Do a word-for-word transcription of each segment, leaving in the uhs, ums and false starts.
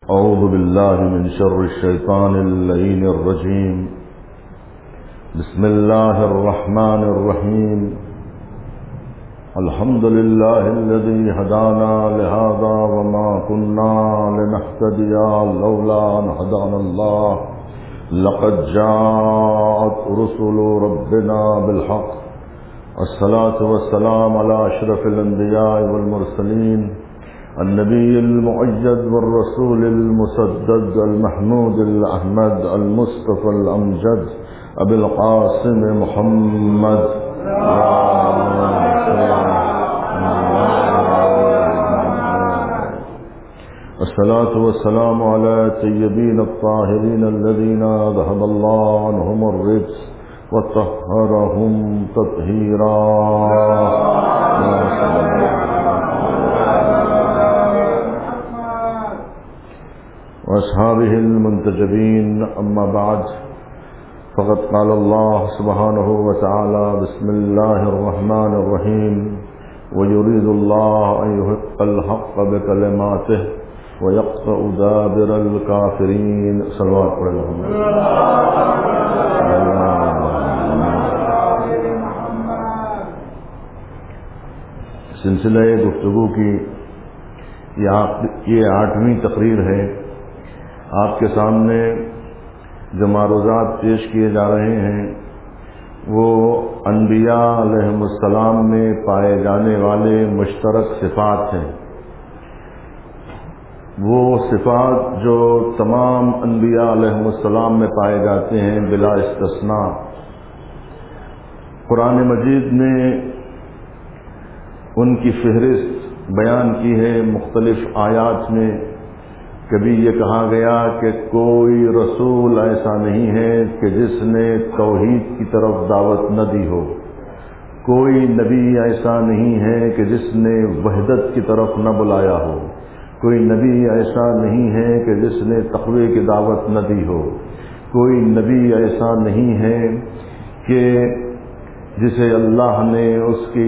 أعوذ بالله من شر الشيطان اللعين الرجيم. بسم الله الرحمن الرحيم. الحمد لله الذي هدانا لهذا وما كنا لنهتدي لولا أن هدانا الله. لقد جاءت رسل ربنا بالحق. الصلاة والسلام على أشرف الأنبياء والمرسلين، النبي المؤيد والرسول المسدد، المحمود الأحمد المصطفى الأمجد، أبي القاسم محمد. الصلاة والسلام على الطيبين الطاهرين الذين ذهب الله عنهم الرجس وطهرهم تطهيرا. وأصحابه المنتجبين. أما بعد، فقد قال الله سبحانه وتعالى: بسم الله الرحمن الرحيم. ويريد الله أن يحق الحق بكلماته ويقطع دابر الكافرين. صلوات علیہ سلسلہ گفتگو کی یہ آٹھویں تقریر ہے. آپ کے سامنے جو معروضات پیش کیے جا رہے ہیں وہ انبیاء علیہم السلام میں پائے جانے والے مشترک صفات ہیں. وہ صفات جو تمام انبیاء علیہم السلام میں پائے جاتے ہیں بلا استثناء. قرآن مجید نے ان کی فہرست بیان کی ہے مختلف آیات میں. کبھی یہ کہا گیا کہ کوئی رسول ایسا نہیں ہے کہ جس نے توحید کی طرف دعوت نہ دی ہو. کوئی نبی ایسا نہیں ہے کہ جس نے وحدت کی طرف نہ بلایا ہو. کوئی نبی ایسا نہیں ہے کہ جس نے تقوی کی دعوت نہ دی ہو. کوئی نبی ایسا نہیں ہے کہ جسے اللہ نے اس کی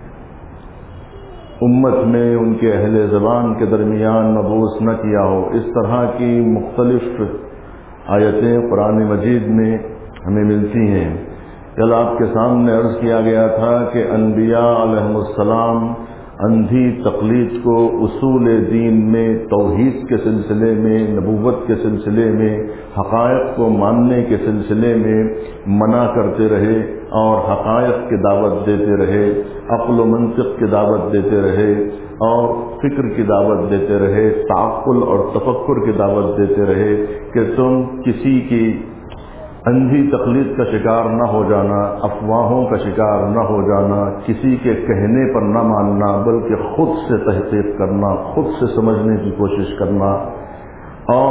امت میں ان کے اہل زبان کے درمیان مبعوث نہ کیا ہو. اس طرح کی مختلف آیتیں قرآن مجید میں ہمیں ملتی ہیں. کل آپ کے سامنے عرض کیا گیا تھا کہ انبیاء علیہم السلام اندھی تقلید کو اصول دین میں، توحید کے سلسلے میں، نبوت کے سلسلے میں، حقائق کو ماننے کے سلسلے میں منع کرتے رہے اور حقائق کی دعوت دیتے رہے، عقل و منطق کی دعوت دیتے رہے اور فکر کی دعوت دیتے رہے، تعقل اور تفکر کی دعوت دیتے رہے کہ تم کسی کی اندھی تقلید کا شکار نہ ہو جانا، افواہوں کا شکار نہ ہو جانا، کسی کے کہنے پر نہ ماننا، بلکہ خود سے تحقیق کرنا، خود سے سمجھنے کی کوشش کرنا اور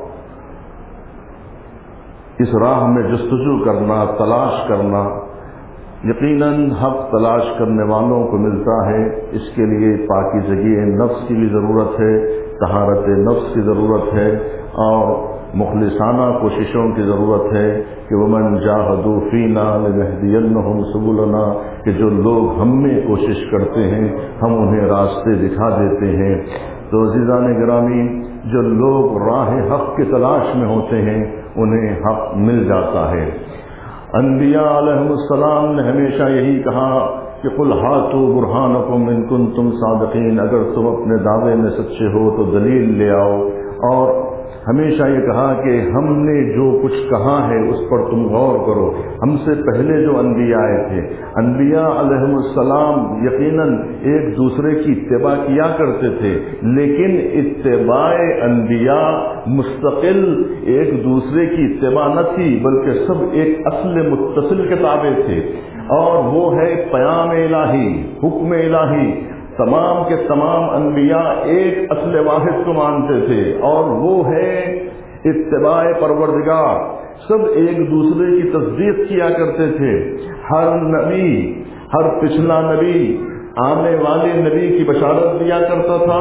اس راہ میں جستجو کرنا، تلاش کرنا. یقیناً حق تلاش کرنے والوں کو ملتا ہے. اس کے لیے پاکیزگی نفس کی بھی ضرورت ہے، طہارت نفس کی ضرورت ہے اور مخلصانہ کوششوں کی ضرورت ہے کہ ومن جاہدوا فینا لنہدینہم سبلنا، کہ جو لوگ ہم میں کوشش کرتے ہیں ہم انہیں راستے دکھا دیتے ہیں. تو عزیزان گرامی، جو لوگ راہ حق کی تلاش میں ہوتے ہیں انہیں حق مل جاتا ہے. انبیاء علیہم السلام نے ہمیشہ یہی کہا کہ قل ہاتوا برہانکم ان کنتم صادقین، اگر تم اپنے دعوے میں سچے ہو تو دلیل لے آؤ. اور ہمیشہ یہ کہا کہ ہم نے جو کچھ کہا ہے اس پر تم غور کرو. ہم سے پہلے جو انبیاء آئے تھے، انبیاء علیہم السلام یقیناً ایک دوسرے کی اتباع کیا کرتے تھے، لیکن اتباع انبیاء مستقل ایک دوسرے کی اتباع نہ تھی، بلکہ سب ایک اصل متصل کے تابع تھے. اور وہ ہے پیام الہی، حکم الہی. تمام کے تمام انبیاء ایک اصل واحد کو مانتے تھے اور وہ ہے اتباع پروردگار. سب ایک دوسرے کی تصدیق کیا کرتے تھے. ہر نبی، ہر پچھلا نبی آنے والے نبی کی بشارت دیا کرتا تھا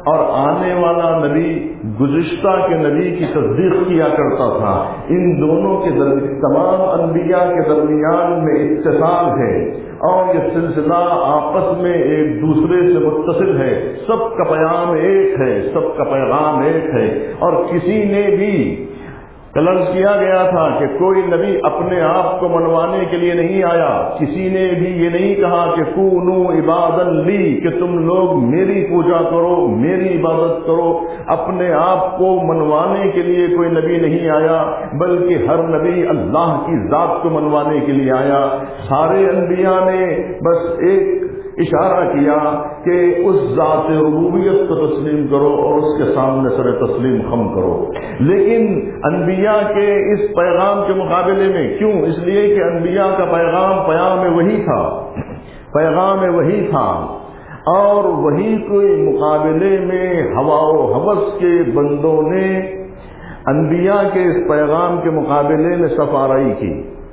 اور آنے والا نبی گزشتہ کے نبی کی تصدیق کیا کرتا تھا. ان دونوں کے درمیان تمام انبیاء کے درمیان میں اتصال ہے اور یہ سلسلہ آپس میں ایک دوسرے سے متصل ہے. سب کا پیام ایک ہے, سب کا پیغام ایک ہے. اور کسی نے بھی طلب کیا گیا تھا کہ کوئی نبی اپنے آپ کو منوانے کے لیے نہیں آیا. کسی نے بھی یہ نہیں کہا کہ کونو عبادن لی, کہ تم لوگ میری پوجا کرو, میری عبادت کرو. اپنے آپ کو منوانے کے لیے کوئی نبی نہیں آیا, بلکہ ہر نبی اللہ کی ذات کو منوانے کے لیے آیا. سارے انبیاء نے بس ایک اشارہ کیا کہ اس ذات ربوبیت کو تسلیم کرو اور اس کے سامنے سر تسلیم خم کرو. لیکن انبیاء کے اس پیغام کے مقابلے میں کیوں؟ اس لیے کہ انبیاء کا پیغام پیام وحی تھا, پیغام وحی تھا, اور وحی کے مقابلے میں ہوا و ہوس کے بندوں نے انبیاء کے اس پیغام کے مقابلے میں صف آرائی کی.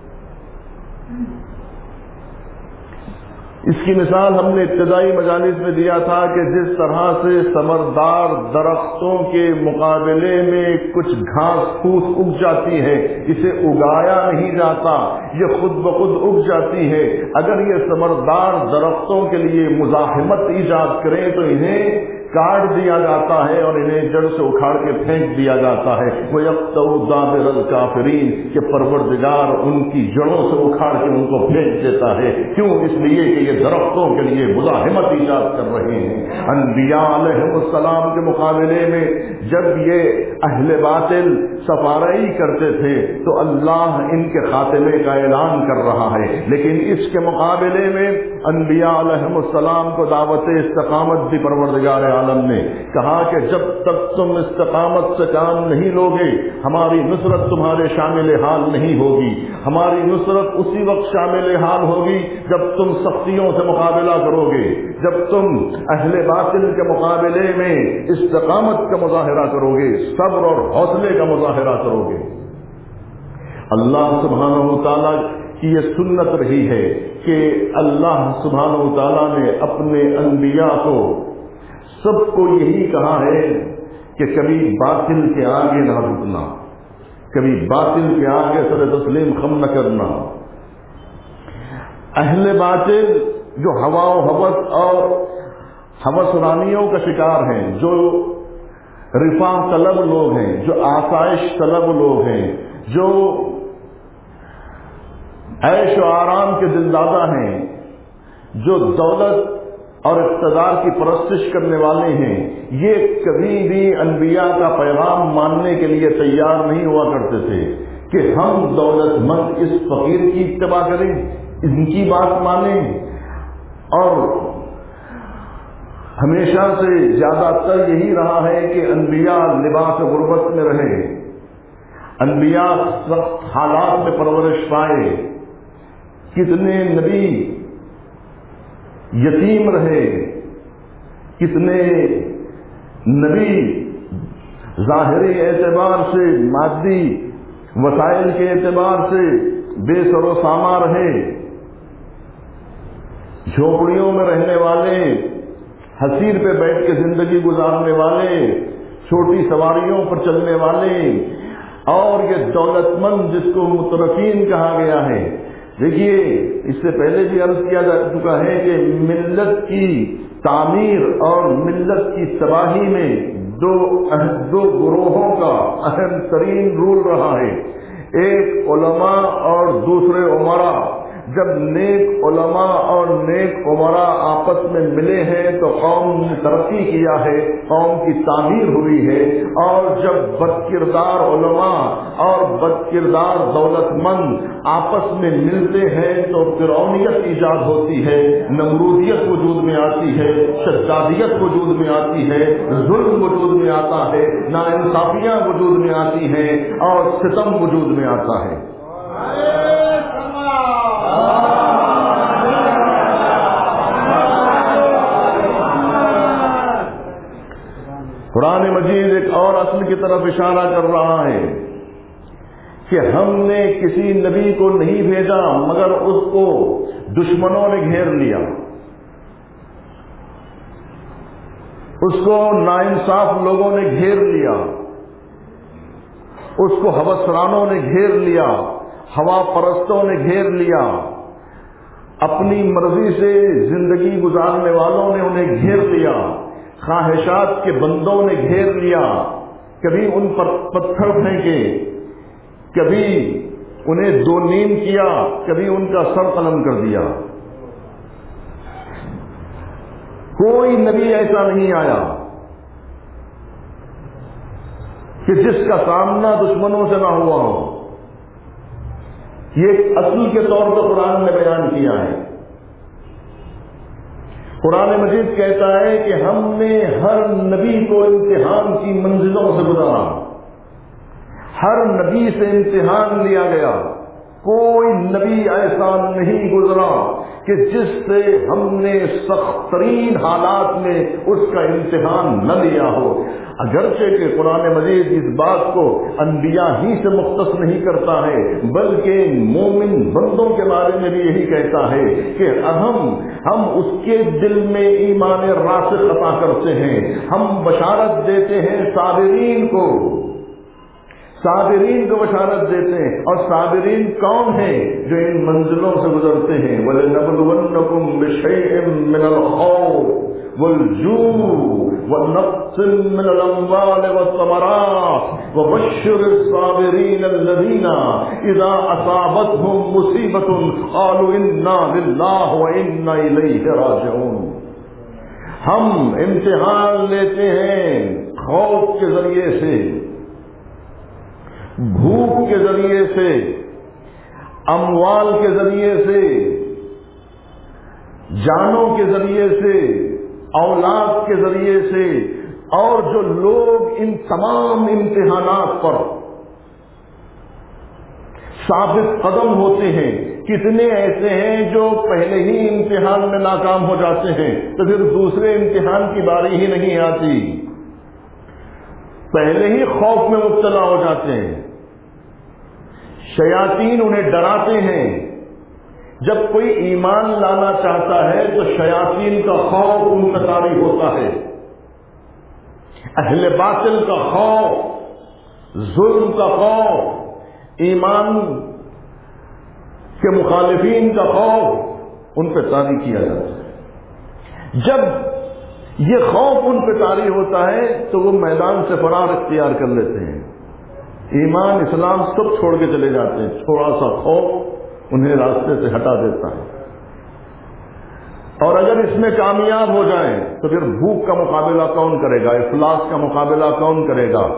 اس کی مثال ہم نے ابتدائی مجالس میں دیا تھا کہ جس طرح سے ثمردار درختوں کے مقابلے میں کچھ گھاس پھوس اگ جاتی ہے, اسے اگایا نہیں جاتا, یہ خود بخود اگ جاتی ہے. اگر یہ ثمردار درختوں کے لیے مزاحمت ایجاد کریں تو انہیں کاٹ دیا جاتا ہے اور انہیں جڑ سے اکھاڑ کے پھینک دیا جاتا ہے. وَيَقْطَعُ دَابِرَ الْكَافِرِينَ, کہ پروردگار ان کی جڑوں سے اکھاڑ کے ان کو پھینک دیتا ہے. کیوں؟ اس لیے کہ یہ درختوں کے لیے مزاحمت ایجاد کر رہے ہیں. انبیاء علیہ السلام کے مقابلے میں جب یہ اہل باطل سفارئی کرتے تھے تو اللہ ان کے خاتمے کا اعلان کر رہا ہے. لیکن اس کے مقابلے میں انبیاء علیہ السلام کو دعوت استقامت دی پروردگار عالم نے کہا کہ جب تک تم استقامت سے کام نہیں لوگے ہماری نصرت تمہارے شامل حال نہیں ہوگی. ہماری نصرت اسی وقت شامل حال ہوگی جب تم سختیوں سے مقابلہ کرو گے, جب تم اہل باطل کے مقابلے میں استقامت کا مظاہرہ کرو گے, صبر اور حوصلے کا مظاہرہ کرو گے. اللہ سبحانہ و تعالیٰ کی یہ سنت رہی ہے کہ اللہ سبحانہ و تعالیٰ نے اپنے انبیاء کو سب کو یہی کہا ہے کہ کبھی باطل کے آگے نہ رکنا, کبھی باطل کے آگے سر تسلیم خم نہ کرنا. اہل باطل جو ہوا و ہوس اور ہوس رانیوں کا شکار ہیں, جو رفاہ طلب لوگ ہیں, جو آسائش طلب لوگ ہیں, جو عیش و آرام کے دلدادہ ہیں, جو دولت اور اقتدار کی پرستش کرنے والے ہیں, یہ کبھی بھی انبیاء کا پیغام ماننے کے لیے تیار نہیں ہوا کرتے تھے کہ ہم دولت مند اس فقیر کی اتباع کریں, ان کی بات مانیں. اور ہمیشہ سے زیادہ تر یہی رہا ہے کہ انبیاء لباس غربت میں رہے, انبیاء سخت حالات میں پرورش پائے. کتنے نبی یتیم رہے, کتنے نبی ظاہری اعتبار سے, مادی وسائل کے اعتبار سے بے سر و ساما رہے. جھوپڑیوں میں رہنے والے, حصیر پہ بیٹھ کے زندگی گزارنے والے, چھوٹی سواریوں پر چلنے والے, اور یہ دولت مند جس کو مترفین کہا گیا ہے. دیکھیے, اس سے پہلے بھی عرض کیا جا چکا ہے کہ ملت کی تعمیر اور ملت کی تباہی میں دو دو گروہوں کا اہم ترین رول رہا ہے. ایک علماء اور دوسرے عمرا. جب نیک علماء اور نیک عمرا آپس میں ملے ہیں تو قوم نے ترقی کیا ہے, قوم کی تعمیر ہوئی ہے. اور جب بد کردار علماء اور بد کردار دولت مند آپس میں ملتے ہیں تو فرعونیت ایجاد ہوتی ہے, نمرودیت وجود میں آتی ہے, شدادیت وجود میں آتی ہے, ظلم وجود میں آتا ہے, ناانصافیاں وجود میں آتی ہیں اور ستم وجود میں آتا ہے. قرآن مجید ایک اور اصل کی طرف اشارہ کر رہا ہے کہ ہم نے کسی نبی کو نہیں بھیجا مگر اس کو دشمنوں نے گھیر لیا. اس کو ناانصاف لوگوں نے گھیر لیا، اس کو ہوسرانوں نے گھیر لیا، ہوا پرستوں نے گھیر لیا، اپنی مرضی سے زندگی گزارنے والوں نے انہیں گھیر لیا، خواہشات کے بندوں نے گھیر لیا، کبھی ان پر پتھر پھینکے، کبھی انہیں دو نیم کیا، کبھی ان کا سر قلم کر دیا۔ کوئی نبی ایسا نہیں آیا کہ جس کا سامنا دشمنوں سے نہ ہوا ہو۔ یہ اصل کے طور پر قرآن نے بیان کیا ہے۔ قرآن مجید کہتا ہے کہ ہم نے ہر نبی کو امتحان کی منزلوں سے گزارا، ہر نبی سے امتحان لیا گیا، کوئی نبی ایسا نہیں گزرا کہ جس سے ہم نے سخت ترین حالات میں اس کا امتحان نہ لیا ہو۔ اگرچہ کہ قرآن مجید اس بات کو انبیاء ہی سے مختص نہیں کرتا ہے، بلکہ مومن بندوں کے بارے میں بھی یہی کہتا ہے کہ ہم ہم اس کے دل میں ایمان راسخ عطا کرتے ہیں، ہم بشارت دیتے ہیں صابرین کو، صابرین کو بشارت دیتے ہیں۔ اور صابرین کون ہیں؟ جو ان منزلوں سے گزرتے ہیں۔ وَلَنَبْلُوَنَّكُمْ بِشَيْءٍ مِّنَ الْخَوْفِ وَالْجُوعِ وَنَقْصٍ مِّنَ الْأَمْوَالِ وَالثَّمَرَاتِ وَبَشِّرِ الصَّابِرِينَ الَّذِينَ إِذَا أَصَابَتْهُم مُّصِيبَةٌ قَالُوا إِنَّا لِلَّهِ وَإِنَّا إِلَيْهِ رَاجِعُونَ۔ ہم امتحان لیتے ہیں خوف کے ذریعے سے، بھوک کے ذریعے سے، اموال کے ذریعے سے، جانوں کے ذریعے سے، اولاد کے ذریعے سے، اور جو لوگ ان تمام امتحانات پر ثابت قدم ہوتے ہیں، کتنے ایسے ہیں جو پہلے ہی امتحان میں ناکام ہو جاتے ہیں تو پھر دوسرے امتحان کی باری ہی نہیں آتی، پہلے ہی خوف میں مبتلا ہو جاتے ہیں۔ شیاطین انہیں ڈراتے ہیں، جب کوئی ایمان لانا چاہتا ہے تو شیاطین کا خوف ان پر طاری ہوتا ہے، اہل باطل کا خوف، ظلم کا خوف، ایمان کے مخالفین کا خوف ان پہ طاری کیا جاتا ہے۔ جب یہ خوف ان پہ طاری ہوتا ہے تو وہ میدان سے فرار اختیار کر لیتے ہیں، ایمان اسلام سب چھوڑ کے چلے جاتے ہیں، تھوڑا سا خوف انہیں راستے سے ہٹا دیتا ہے۔ اور اگر اس میں کامیاب ہو جائیں تو پھر بھوک کا مقابلہ کون کرے گا، افلاس کا مقابلہ کون کرے گا؟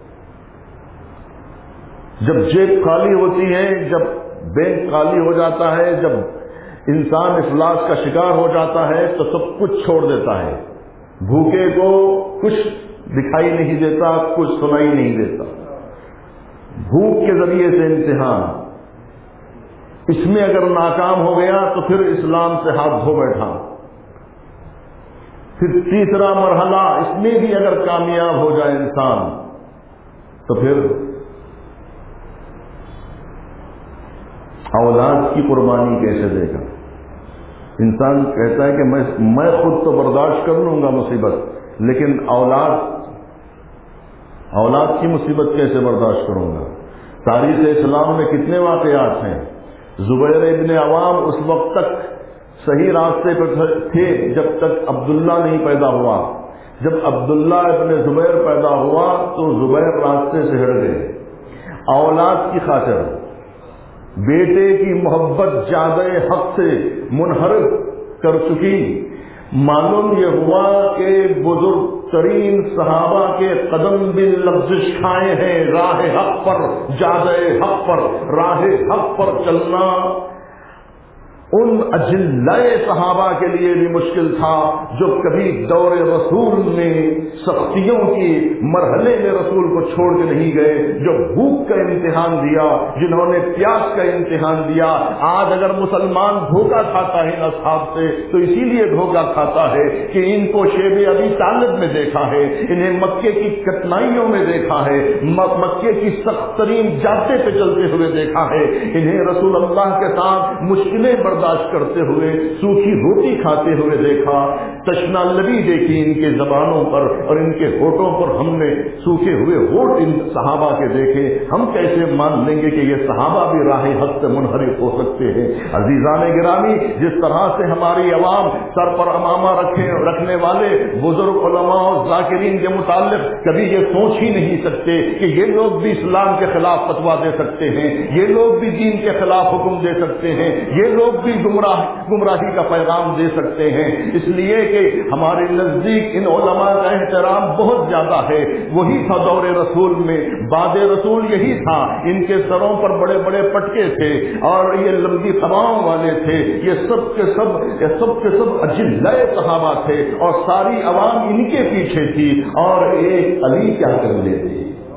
جب جیب خالی ہوتی ہے، جب بینک خالی ہو جاتا ہے، جب انسان افلاس کا شکار ہو جاتا ہے تو سب کچھ چھوڑ دیتا ہے، بھوکے کو کچھ دکھائی نہیں دیتا، کچھ سنائی نہیں دیتا۔ بھوک کے ذریعے سے امتحان، اس میں اگر ناکام ہو گیا تو پھر اسلام سے ہاتھ دھو بیٹھا۔ پھر تیسرا مرحلہ، اس میں بھی اگر کامیاب ہو جائے انسان تو پھر اولاد کی قربانی کیسے دے گا؟ انسان کہتا ہے کہ میں میں خود تو برداشت کر لوں گا مصیبت، لیکن اولاد اولاد کی مصیبت کیسے برداشت کروں گا؟ تاریخ اسلام میں کتنے واقعات ہیں۔ زبیر ابن عوام اس وقت تک صحیح راستے پر تھے جب تک عبداللہ نہیں پیدا ہوا، جب عبداللہ ابن زبیر پیدا ہوا تو زبیر راستے سے ہٹ گئے۔ اولاد کی خاطر بیٹے کی محبت زیادہ حق سے منحرف کر چکی۔ معلوم یہ ہوا کہ بزرگ ترین صحابہ کے قدم بھی لغزش کھائے ہیں، راہ حق پر، زیادہ حق پر، راہ حق پر چلنا ان اجلائے صحابہ کے لیے بھی مشکل تھا جو کبھی دور رسول میں سختیوں کی مرحلے میں رسول کو چھوڑ کے نہیں گئے، جو بھوک کا امتحان دیا، جنہوں نے پیاس کا امتحان دیا۔ آج اگر مسلمان دھوکہ کھاتا ہے اصحاب سے تو اسی لیے دھوکہ کھاتا ہے کہ ان کو شیب ابی طالب میں دیکھا ہے، انہیں مکے کی کٹنائیوں میں دیکھا ہے، مکے کی سخت ترین جاتے پہ چلتے ہوئے دیکھا ہے، انہیں رسول اللہ کے ساتھ مشکلیں برداشت برداشت کرتے ہوئے سوکھی روٹی کھاتے ہوئے دیکھا، تشنا لبی دیکھی ان کے زبانوں پر اور ان کے ہونٹوں پر ہم نے سوکھے ہوئے ہونٹ ان صحابہ کے دیکھے، ہم کیسے مان لیں گے کہ یہ صحابہ بھی راہ حق سے منحرف ہو سکتے ہیں؟ عزیزان گرامی، جس طرح سے ہماری عوام سر پر امامہ رکھے رکھنے والے بزرگ علماء اور ذاکرین کے متعلق کبھی یہ سوچ ہی نہیں سکتے کہ یہ لوگ بھی اسلام کے خلاف فتویٰ دے سکتے ہیں، یہ لوگ بھی دین کے خلاف حکم دے سکتے ہیں، یہ لوگ بھی گمراہ گمراہی کا پیغام دے سکتے ہیں، اس لیے کہ ہمارے نزدیک ان علماء کا احترام بہت زیادہ ہے۔ وہی تھا دور رسول میں، بعد رسول یہی تھا، ان کے سروں پر بڑے بڑے پٹکے تھے اور یہ لمبی قباؤں والے تھے، یہ سب کے سب یہ سب کے سب اجلائے صحابہ تھے اور ساری عوام ان کے پیچھے تھی، اور ایک علی کیا کر لیتے؟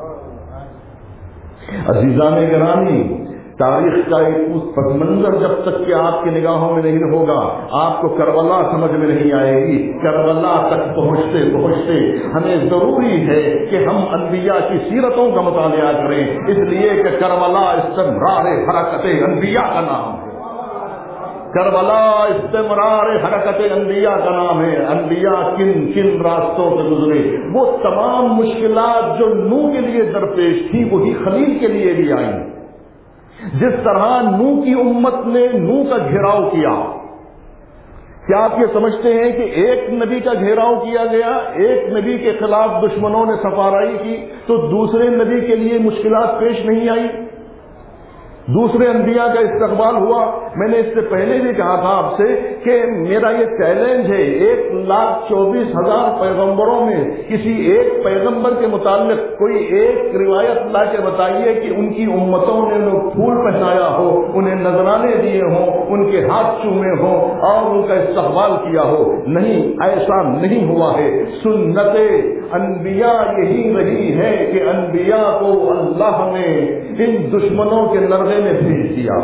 عزیزان گرامی، تاریخ کا ایک پس منظر جب تک کہ آپ کی نگاہوں میں نہیں ہوگا، آپ کو کربلا سمجھ میں نہیں آئے گی۔ کربلا تک پہنچتے پہنچتے ہمیں ضروری ہے کہ ہم انبیاء کی سیرتوں کا مطالعہ کریں، اس لیے کہ کربلا استمرار حرکت انبیاء کا نام ہے۔ کربلا استمرار حرکت انبیاء کا نام ہے۔ انبیاء کن کن راستوں سے گزرے، وہ تمام مشکلات جو نوح کے لیے درپیش تھی وہی خلیل کے لیے بھی آئیں۔ جس طرح نوح کی امت نے نوح کا گھیراؤ کیا، کیا آپ یہ سمجھتے ہیں کہ ایک نبی کا گھیراؤ کیا گیا، ایک نبی کے خلاف دشمنوں نے سفارائی کی تو دوسرے نبی کے لیے مشکلات پیش نہیں آئی؟ دوسرے انبیاء کا استقبال ہوا۔ میں نے اس سے پہلے بھی کہا تھا آپ سے کہ میرا یہ چیلنج ہے، ایک لاکھ چوبیس ہزار پیغمبروں میں کسی ایک پیغمبر کے متعلق کوئی ایک روایت لا کے بتائیے کہ ان کی امتوں نے انہیں پھول پہنایا ہو، انہیں نذرانے دیے ہوں، ان کے ہاتھ چومے ہوں اور ان کا استقبال کیا ہو۔ نہیں، ایسا نہیں ہوا ہے۔ سنت انبیاء یہی رہی ہے کہ انبیاء کو اللہ نے ان دشمنوں کے لرزے میں بھیج دیا،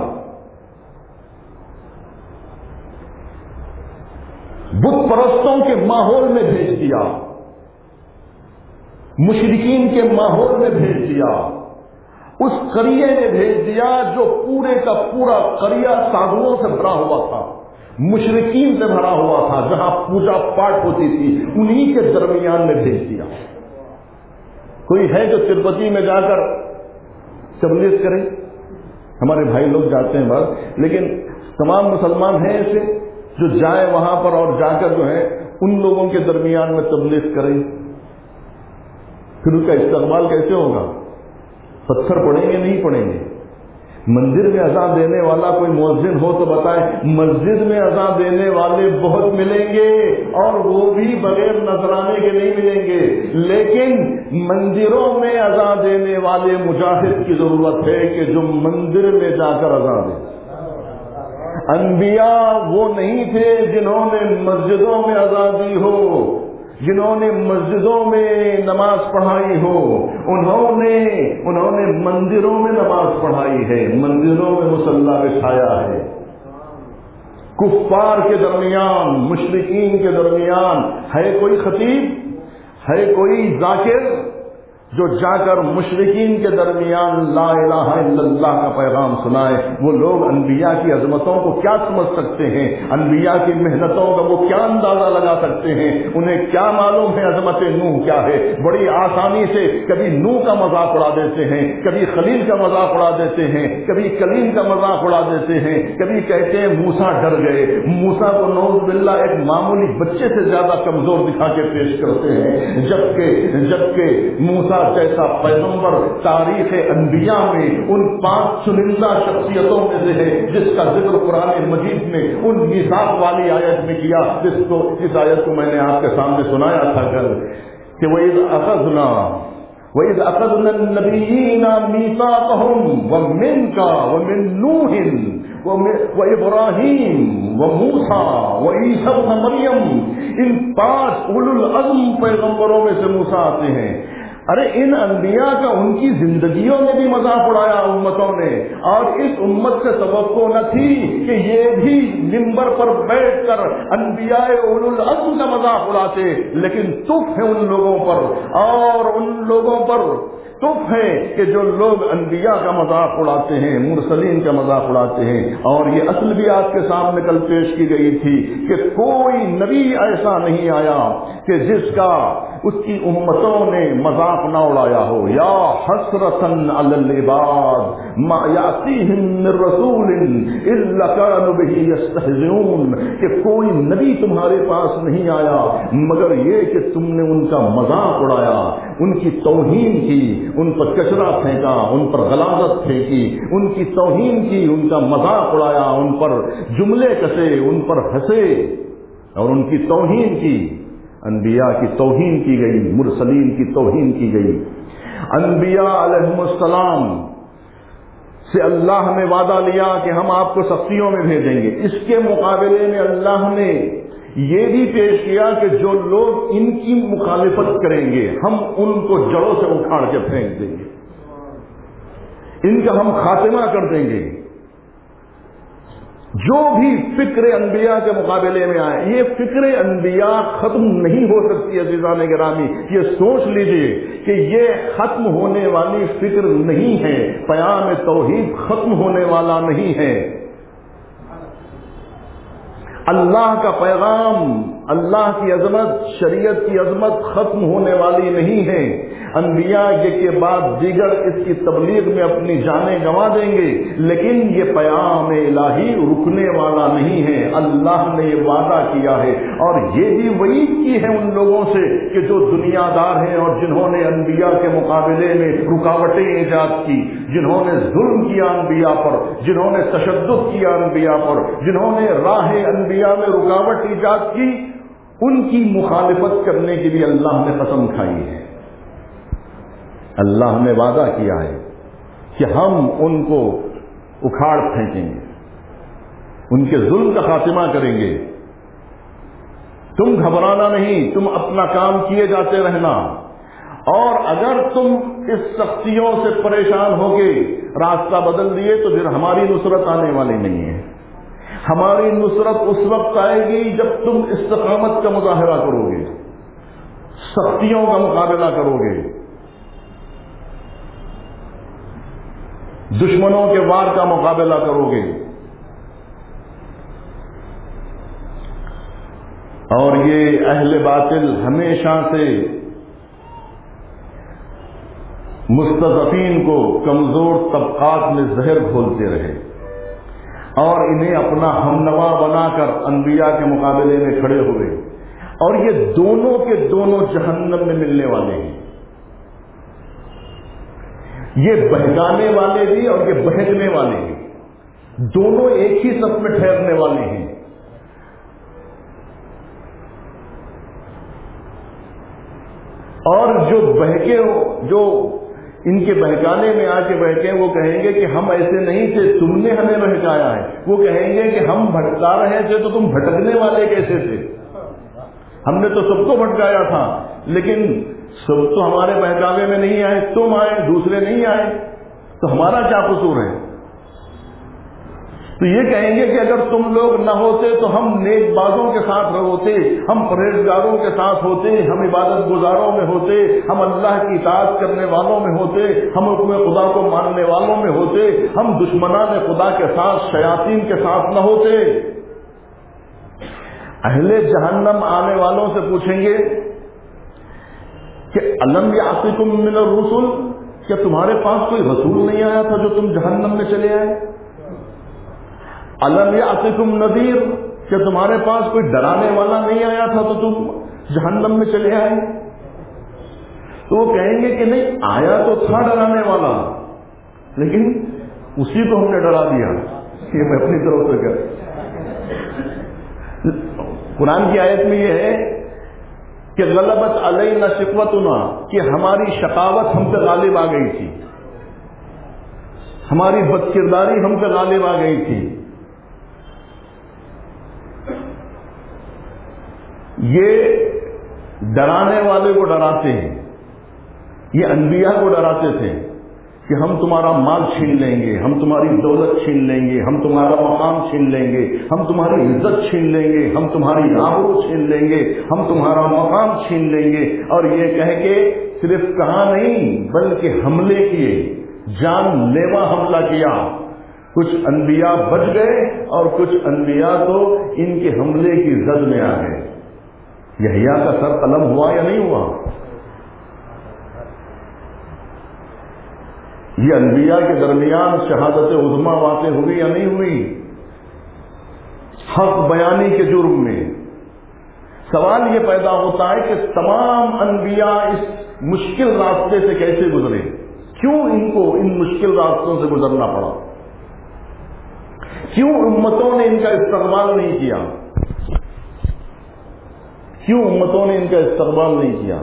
بت پرستوں کے ماحول میں بھیج دیا، مشرکین کے ماحول میں بھیج دیا، اس قریے میں بھیج دیا جو پورے کا پورا قریہ سادھوؤں سے بھرا ہوا تھا، مشرکین سے بھرا ہوا تھا، جہاں پوجا پاٹ ہوتی تھی، انہی کے درمیان میں بھیج دیا۔ کوئی ہے جو تروپتی میں جا کر تبلیغ کرے؟ ہمارے بھائی لوگ جاتے ہیں بس، لیکن تمام مسلمان ہیں ایسے جو جائیں وہاں پر اور جا کر جو ہے ان لوگوں کے درمیان میں تبلیغ کریں؟ پھر اس کا استقبال کیسے ہوگا؟ پتھر پڑیں گے نہیں پڑیں گے؟ مندر میں اذان دینے والا کوئی مؤذن ہو تو بتائیں، مسجد میں اذان دینے والے بہت ملیں گے اور وہ بھی بغیر نذرانے کے نہیں ملیں گے، لیکن مندروں میں اذان دینے والے مجاہد کی ضرورت ہے کہ جو مندر میں جا کر اذان دے۔ انبیاء وہ نہیں تھے جنہوں نے مسجدوں میں اذان دی ہو، جنہوں نے مسجدوں میں نماز پڑھائی ہو، انہوں نے انہوں نے مندروں میں نماز پڑھائی ہے، مندروں میں مصلی بچھایا ہے۔ کفار کے درمیان، مشرکین کے درمیان ہے کوئی خطیب، ہے کوئی ذاکر جو جا کر مشرکین کے درمیان لا الہ الا اللہ کا پیغام سنائے؟ وہ لوگ انبیاء کی عظمتوں کو کیا سمجھ سکتے ہیں؟ انبیاء کی محنتوں کا وہ کیا اندازہ لگا سکتے ہیں؟ انہیں کیا معلوم ہے عظمت نوح کیا ہے؟ بڑی آسانی سے کبھی نوح کا مذاق اڑا دیتے ہیں، کبھی خلیل کا مذاق اڑا دیتے ہیں، کبھی کلیم کا مذاق اڑا دیتے ہیں، کبھی کہتے ہیں موسیٰ ڈر گئے، موسیٰ کو نعوذ باللہ ایک معمولی بچے سے زیادہ کمزور دکھا کے پیش کرتے ہیں، جبکہ جبکہ موسیٰ جیسا پیغمبر تاریخ انبیاء میں ان پانچ چنندہ شخصیتوں میں سے ہے جس کا ذکر قرآن مجید میں ان میثاق والی آیت میں کیا، جس کو اس آیت کو میں نے آپ کے سامنے سنایا تھا کل کہ وَإِذْ أَخَذْنَا وَإِذْ أَخَذْنَا النَّبِيِّينَ مِيثَاقَهُمْ وَمِنْكَ وَمِنْ نُوحٍ وَإِبْرَاهِيمَ وَمُوسَىٰ وَعِيسَىٰ ابْنَ مَرْيَمَ، ان پانچ اولو العزم پیغمبروں میں سے موسیٰ آتے ہیں۔ ارے ان انبیاء کا ان کی زندگیوں میں بھی مذاق اڑایا امتوں نے، اور اس امت سے توقع نہ تھی کہ یہ بھی منبر پر بیٹھ کر انبیاء اولو العزم کا مذاق اڑاتے، لیکن تف ہے ان لوگوں پر اور ان لوگوں پر تف ہے کہ جو لوگ انبیاء کا مذاق اڑاتے ہیں، مرسلین کا مذاق اڑاتے ہیں. اور یہ اصل بھی آپ کے سامنے کل پیش کی گئی تھی کہ کوئی نبی ایسا نہیں آیا کہ جس کا اس کی امتوں نے مذاق نہ اڑایا ہو. یا حسرتن علی العباد ما یاتیہم من رسول الا كانوا به یستہزئون، کہ کوئی نبی تمہارے پاس نہیں آیا مگر یہ کہ تم نے ان کا مذاق اڑایا، ان کی توہین کی، ان پر کچرا پھینکا، ان پر غلاظت پھینکی، ان کی توہین کی، ان کا مذاق اڑایا، ان پر جملے کسے، ان پر ہنسے اور ان کی توہین کی. انبیاء کی توہین کی گئی، مرسلین کی توہین کی گئی. انبیاء علیہم السلام سے اللہ نے وعدہ لیا کہ ہم آپ کو سختیوں میں بھیجیں گے. اس کے مقابلے میں اللہ نے یہ بھی پیش کیا کہ جو لوگ ان کی مخالفت کریں گے ہم ان کو جڑوں سے اکھاڑ کے پھینک دیں گے، ان کا ہم خاتمہ کر دیں گے. جو بھی فکر انبیاء کے مقابلے میں آئے، یہ فکر انبیاء ختم نہیں ہو سکتی. عزیزان گرامی، یہ سوچ لیجئے کہ یہ ختم ہونے والی فکر نہیں ہے. پیام توحید ختم ہونے والا نہیں ہے. اللہ کا پیغام، اللہ کی عظمت، شریعت کی عظمت ختم ہونے والی نہیں ہے. انبیاء یہ کے بعد دیگر اس کی تبلیغ میں اپنی جانیں گنوا دیں گے، لیکن یہ پیام الہی رکنے والا نہیں ہے. اللہ نے یہ وعدہ کیا ہے اور یہ بھی وعید کی ہے ان لوگوں سے کہ جو دنیا دار ہیں اور جنہوں نے انبیاء کے مقابلے میں رکاوٹیں ایجاد کی، جنہوں نے ظلم کیا انبیاء پر، جنہوں نے تشدد کیا انبیاء پر، جنہوں نے راہ انبیاء میں رکاوٹ ایجاد کی، ان کی مخالفت کرنے کے لیے اللہ نے قسم کھائی ہے. اللہ نے وعدہ کیا ہے کہ ہم ان کو اکھاڑ پھینکیں گے، ان کے ظلم کا خاتمہ کریں گے. تم گھبرانا نہیں، تم اپنا کام کیے جاتے رہنا. اور اگر تم اس سختیوں سے پریشان ہو کے راستہ بدل دیے تو پھر ہماری نصرت آنے والی نہیں ہے. ہماری نصرت اس وقت آئے گی جب تم استقامت کا مظاہرہ کرو گے، سختیوں کا مقابلہ کرو گے، دشمنوں کے وار کا مقابلہ کرو گے. اور یہ اہل باطل ہمیشہ سے مستضعفین کو، کمزور طبقات میں زہر گھولتے رہے اور انہیں اپنا ہمنوا بنا کر انبیاء کے مقابلے میں کھڑے ہوئے. اور یہ دونوں کے دونوں جہنم میں ملنے والے ہیں. یہ بہکانے والے بھی اور یہ بہکنے والے بھی، دونوں ایک ہی صف میں ٹھہرنے والے ہیں. اور جو بہکے جو ان کے بہکانے میں آ کے بہکے وہ کہیں گے کہ ہم ایسے نہیں تھے، تم نے ہمیں بہکایا ہے. وہ کہیں گے کہ ہم بھٹکا رہے تھے تو تم بھٹکنے والے کیسے تھے؟ ہم نے تو سب کو بھٹکایا تھا، لیکن سب تو ہمارے بہکاوے میں نہیں آئے، تم آئے، دوسرے نہیں آئے، تو ہمارا کیا قصور ہے؟ تو یہ کہیں گے کہ اگر تم لوگ نہ ہوتے تو ہم نیک بازوں کے ساتھ ہوتے، ہم پرہیزگاروں کے ساتھ ہوتے، ہم عبادت گزاروں میں ہوتے، ہم اللہ کی اطاعت کرنے والوں میں ہوتے، ہم حکم خدا کو ماننے والوں میں ہوتے، ہم دشمنان خدا کے ساتھ، شیاطین کے ساتھ نہ ہوتے. اہل جہنم آنے والوں سے پوچھیں گے کہ الم یاتکم من الرسل، کیا تمہارے پاس کوئی رسول نہیں آیا تھا جو تم جہنم میں چلے آئے؟ الم یاتکم نذیر، کیا تمہارے پاس کوئی ڈرانے والا نہیں آیا تھا تو تم جہنم میں چلے آئے؟ تو وہ کہیں گے کہ نہیں، آیا تو تھا ڈرانے والا، لیکن اسی کو ہم نے ڈرا دیا. یہ میں اپنی طرف سے کر قرآن کی آیت میں یہ ہے کہ غلبت علینا شقوتنا، کہ ہماری شقاوت ہم پہ غالب آ گئی تھی، ہماری بد کرداری ہم پہ غالب آ گئی تھی. یہ ڈرانے والے کو ڈراتے ہیں، یہ انبیاء کو ڈراتے تھے کہ ہم تمہارا مال چھین لیں گے، ہم تمہاری دولت چھین لیں گے، ہم تمہارا مقام چھین لیں گے، ہم تمہاری عزت چھین لیں گے، ہم تمہاری آبرو چھین لیں گے، ہم تمہارا مقام چھین لیں گے. اور یہ کہہ کے صرف کہا نہیں بلکہ حملے کیے، جان لیوا حملہ کیا. کچھ انبیاء بچ گئے اور کچھ انبیاء تو ان کے حملے کی زد میں آ گئے. یحییٰ کا سر قلم ہوا یا نہیں ہوا؟ یہ انبیاء کے درمیان شہادت عظمیٰ واقع ہوئی یا نہیں ہوئی؟ حق بیانی کے جرم میں. سوال یہ پیدا ہوتا ہے کہ تمام انبیاء اس مشکل راستے سے کیسے گزرے؟ کیوں ان کو ان مشکل راستوں سے گزرنا پڑا؟ کیوں امتوں نے ان کا استقبال نہیں کیا؟ کیوں امتوں نے ان کا استقبال نہیں کیا؟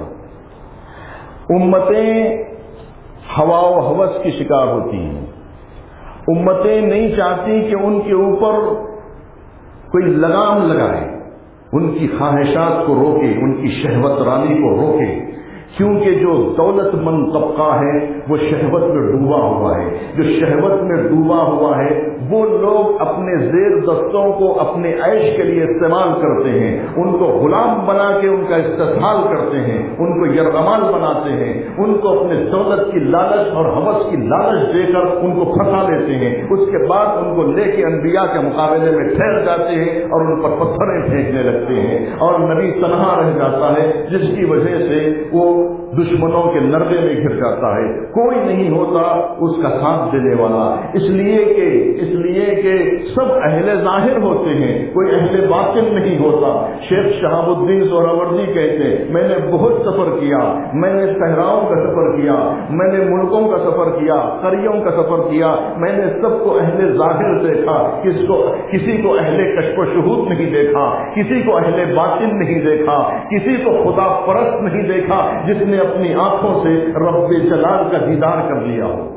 امتیں ہوا و ہوس کی شکار ہوتی ہیں. امتیں نہیں چاہتی کہ ان کے اوپر کوئی لگام لگائے، ان کی خواہشات کو روکے، ان کی شہوت رانی کو روکے. کیونکہ جو دولت مند طبقہ ہے وہ شہوت میں ڈوبا ہوا ہے. جو شہوت میں ڈوبا ہوا ہے وہ لوگ اپنے زیر دستوں کو اپنے عیش کے لیے استعمال کرتے ہیں، ان کو غلام بنا کے ان کا استحصال کرتے ہیں، ان کو یرغمال بناتے ہیں، ان کو اپنے دولت کی لالچ اور ہوس کی لالچ دے کر ان کو پھنسا لیتے ہیں. اس کے بعد ان کو لے کے انبیاء کے مقابلے میں ٹھہر جاتے ہیں اور ان پر پتھریں پھینکنے لگتے ہیں، اور نبی تنہا رہ جاتا ہے جس کی وجہ سے وہ دشمنوں کے نردے میں گر جاتا ہے. کوئی نہیں ہوتا اس کا ساتھ دینے والا، اس لیے کہ اس لیے کہ سب اہل ظاہر ہوتے ہیں، کوئی اہل باطن نہیں ہوتا. شیخ شہاب الدین سہروردی کہتے ہیں میں نے بہت سفر کیا، میں نے صحراؤں کا سفر کیا، میں نے ملکوں کا سفر کیا، قریوں کا سفر کیا، میں نے سب کو اہل ظاہر دیکھا، کس کو کسی کو اہل کشف و شہود نہیں دیکھا، کسی کو اہل باطن نہیں دیکھا، کسی کو خدا پرست نہیں دیکھا جس نے اپنی آنکھوں سے رب جلال کا دیدار کر لیا ہو.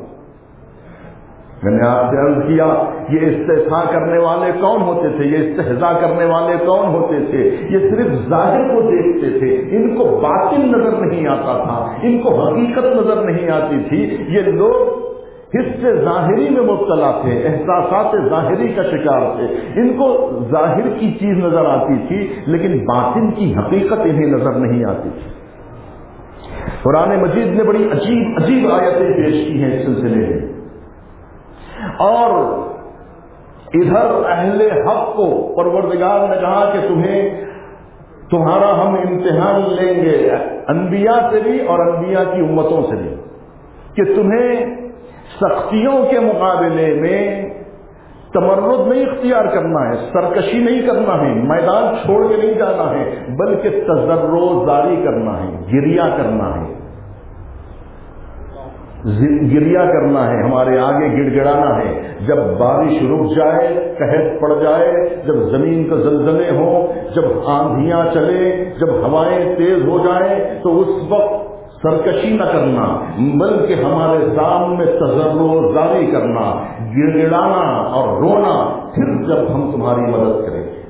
میں نے آپ سے عرض کیا یہ استحصاء کرنے والے کون ہوتے تھے، یہ استہزاء کرنے والے کون ہوتے تھے؟ یہ صرف ظاہر کو دیکھتے تھے، ان کو باطن نظر نہیں آتا تھا، ان کو حقیقت نظر نہیں آتی تھی. یہ لوگ حس ظاہری میں مبتلا تھے، احساسات ظاہری کا شکار تھے. ان کو ظاہر کی چیز نظر آتی تھی لیکن باطن کی حقیقت انہیں نظر نہیں آتی تھی. قرآن مجید نے بڑی عجیب عجیب آیتیں پیش کی ہیں اس سلسلے میں. اور ادھر اہل حق کو پروردگار نے کہا کہ تمہیں تمہارا ہم امتحان لیں گے، انبیاء سے بھی اور انبیاء کی امتوں سے بھی، کہ تمہیں سختیوں کے مقابلے میں تمرد نہیں اختیار کرنا ہے، سرکشی نہیں کرنا ہے، میدان چھوڑ کے نہیں جانا ہے، بلکہ تضرع زاری کرنا ہے، گریہ کرنا ہے، گریہ کرنا ہے، ہمارے آگے گڑ گڑانا ہے. جب بارش رک جائے، قحط پڑ جائے، جب زمین کا زلزلے ہوں، جب آندھیاں چلے، جب ہوائیں تیز ہو جائیں، تو اس وقت سرکشی نہ کرنا بلکہ ہمارے سامنے تضرع زاری کرنا، گڑ گڑانا اور رونا، پھر جب ہم تمہاری مدد کریں گے.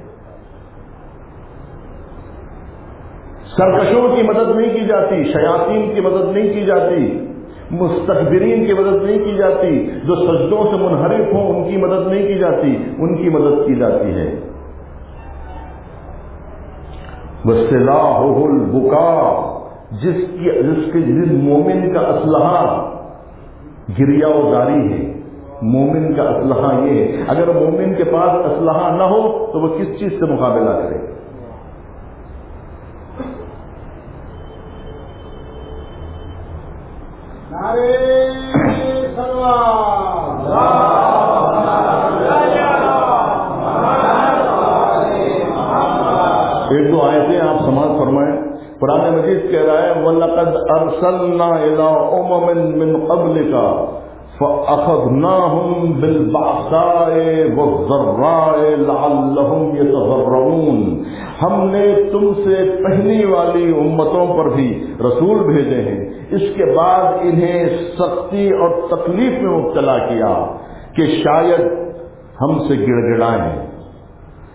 سرکشوں کی مدد نہیں کی جاتی، شیاطین کی مدد نہیں کی جاتی، مستکبرین کی مدد نہیں کی جاتی، جو سجدوں سے منحرف ہوں ان کی مدد نہیں کی جاتی، ان کی مدد کی جاتی ہے. وَسِلَاحُهُ الْبُكَاءُ، جس کی جس کے جس مومن کا اسلحہ گریہ و زاری ہے. مومن کا اسلحہ یہ ہے، اگر مومن کے پاس اسلحہ نہ ہو تو وہ کس چیز سے مقابلہ کرے؟ ایک دو آیتیں آپ سماعت فرمائیں. قرآن مجید کہہ رہا ہے وَلَقَدْ أَرْسَلْنَا إِلَىٰ أُمَمٍ مِّن قَبْلِكَ فَأَخَذْنَاهُمْ بِالْبَأْسَاءِ وَالضَّرَّاءِ لَعَلَّهُمْ يَتَضَرَّعُونَ. ہم نے تم سے پہلی والی امتوں پر بھی رسول بھیجے ہیں، اس کے بعد انہیں سختی اور تکلیف میں مبتلا کیا کہ شاید ہم سے گڑ گڑائیں.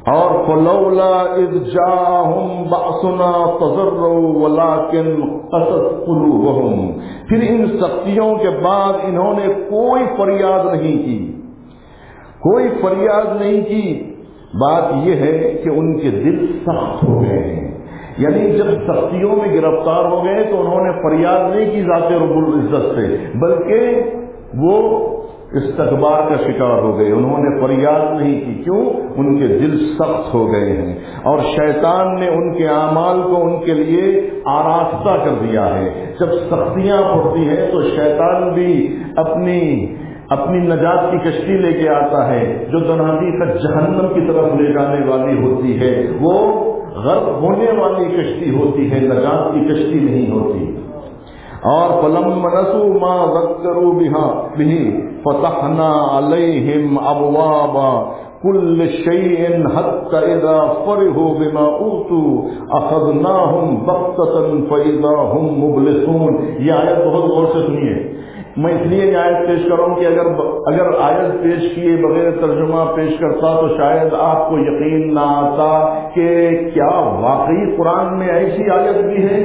اور فلولا اذ جاءہم بأسنا تضرعوا ولکن قست قلوبہم، پھر ان سختیوں کے بعد انہوں نے کوئی فریاد نہیں کی، کوئی فریاد نہیں کی۔ بات یہ ہے کہ ان کے دل سخت ہو گئے ہیں، یعنی جب سختیوں میں گرفتار ہو گئے تو انہوں نے فریاد نہیں کی ذات رب العزت سے، بلکہ وہ استکبار کا شکار ہو گئے، انہوں نے فریاد نہیں کی۔ کیوں؟ ان کے دل سخت ہو گئے ہیں، اور شیطان نے ان کے اعمال کو ان کے لیے آراستہ کر دیا ہے۔ جب سختیاں پڑتی ہیں تو شیطان بھی اپنی اپنی نجات کی کشتی لے کے آتا ہے، جو دنادی کا جہنم کی طرف لے جانے والی ہوتی ہے، وہ غرق ہونے والی کشتی ہوتی ہے، نجات کی کشتی نہیں ہوتی۔ اور فلما نسوا ما ذکروا به فتحنا علیہم ابواب کل شیء حتی اذا فرحوا بما اوتوا اخذناہم بغتۃ فاذا هم مبلسون۔ یہ آیت بہت غور سے سنیے، میں اس لیے یہ آیت پیش کر رہا ہوں کہ اگر اگر آیت پیش کیے بغیر ترجمہ پیش کرتا تو شاید آپ کو یقین نہ آتا کہ کیا واقعی قرآن میں ایسی آیت بھی ہے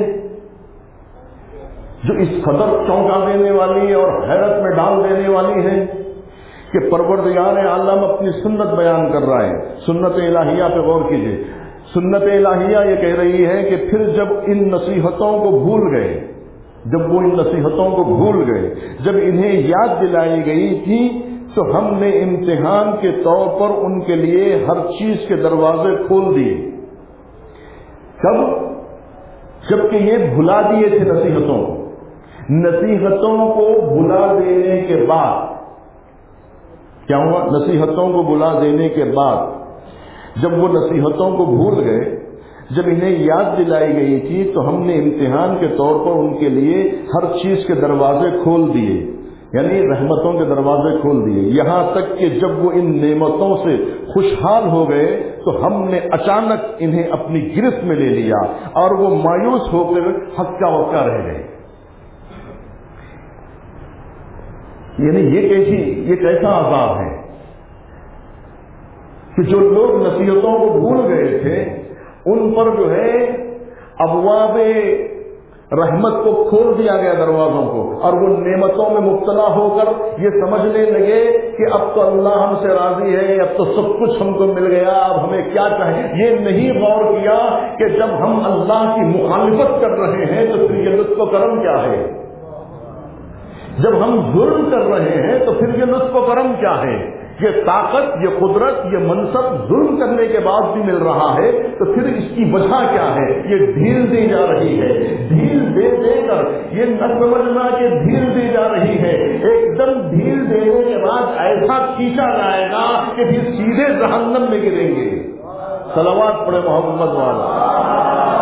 جو اس قدر چونکا دینے والی اور حیرت میں ڈال دینے والی ہے کہ پروردگار عالم اپنی سنت بیان کر رہا ہے۔ سنت الہیہ پہ غور کیجیے، سنت الہیہ یہ کہہ رہی ہے کہ پھر جب ان نصیحتوں کو بھول گئے، جب وہ ان نصیحتوں کو بھول گئے، جب انہیں یاد دلائی گئی تھی تو ہم نے امتحان کے طور پر ان کے لیے ہر چیز کے دروازے کھول دیے۔ کب؟ جبکہ یہ بھلا دیے تھے نصیحتوں کو۔ نصیحتوں کو بھلا دینے کے بعد کیا ہوا؟ نصیحتوں کو بھلا دینے کے بعد جب وہ نصیحتوں کو بھول گئے، جب انہیں یاد دلائی گئی تھی تو ہم نے امتحان کے طور پر ان کے لیے ہر چیز کے دروازے کھول دیے، یعنی رحمتوں کے دروازے کھول دیے، یہاں تک کہ جب وہ ان نعمتوں سے خوشحال ہو گئے تو ہم نے اچانک انہیں اپنی گرفت میں لے لیا اور وہ مایوس ہو کر ہکا بکا رہ گئے۔ یعنی یہ کیسی یہ کیسا عذاب ہے کہ جو لوگ نصیحتوں کو بھول گئے تھے ان پر جو ہے ابواب رحمت کو کھول دیا گیا، دروازوں کو، اور وہ نعمتوں میں مبتلا ہو کر یہ سمجھنے لگے کہ اب تو اللہ ہم سے راضی ہے، اب تو سب کچھ ہم کو مل گیا، اب ہمیں کیا چاہیے۔ یہ نہیں غور کیا کہ جب ہم اللہ کی مخالفت کر رہے ہیں تو پھر یہ لطف و کرم کیا ہے، جب ہم ظلم کر رہے ہیں تو پھر یہ لطف و کرم کیا ہے۔ یہ طاقت، یہ قدرت، یہ منصب ظلم کرنے کے بعد بھی مل رہا ہے تو پھر اس کی وجہ کیا ہے؟ یہ ڈھیل دی جا رہی ہے، ڈھیل دے دے کر یہ نہ سمجھنا کہ ڈھیل دی جا رہی ہے، ایک دم ڈھیل دینے کے بعد ایسا کھینچا جائے گا کہ پھر سیدھے جہنم میں گریں گے۔ صلوات پڑھے محمد والا۔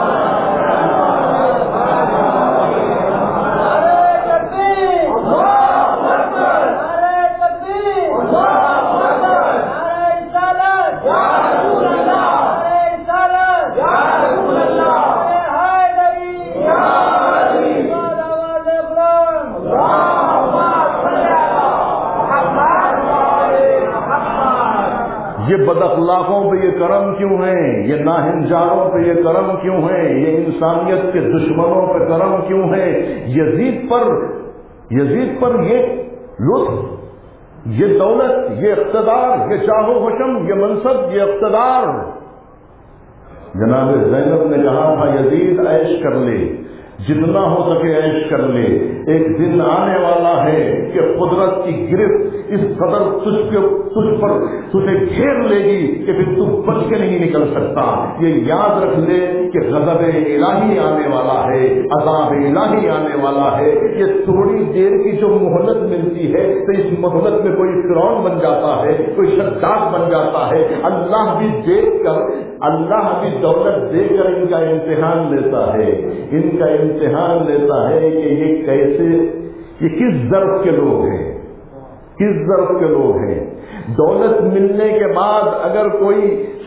یہ بد اخلاقوں پہ یہ کرم کیوں ہے؟ یہ ناہنجاروں پہ یہ کرم کیوں ہے؟ یہ انسانیت کے دشمنوں پہ کرم کیوں ہے؟ یزید پر یزید پر یہ لطف، یہ دولت، یہ اقتدار، یہ چاہو حکم، یہ منصب، یہ اقتدار۔ جناب زینب نے کہا تھا یزید عیش کر لے، جتنا ہو سکے عیش کر لے، ایک دن آنے والا ہے کہ قدرت کی گرفت اس قدر تجھ کے تجھ پر تجھے گھیر لے گی کہ پھر تو بچ کے نہیں نکل سکتا۔ یہ یاد رکھ لے کہ غضب الہی آنے والا ہے، عذاب الہی آنے والا ہے۔ یہ تھوڑی دیر کی جو مہلت ملتی ہے تو اس مہلت میں کوئی فرعون بن جاتا ہے، کوئی شداد بن جاتا ہے۔ اللہ بھی دیکھ کر اللہ بھی دولت دے کر ان کا امتحان لیتا ہے، ان کا امتحان لیتا ہے کہ یہ کیسے، یہ کس ظرف کے لوگ ہیں، کس ظرف کے لوگ ہیں۔ دولت ملنے کے بعد اگر کوئی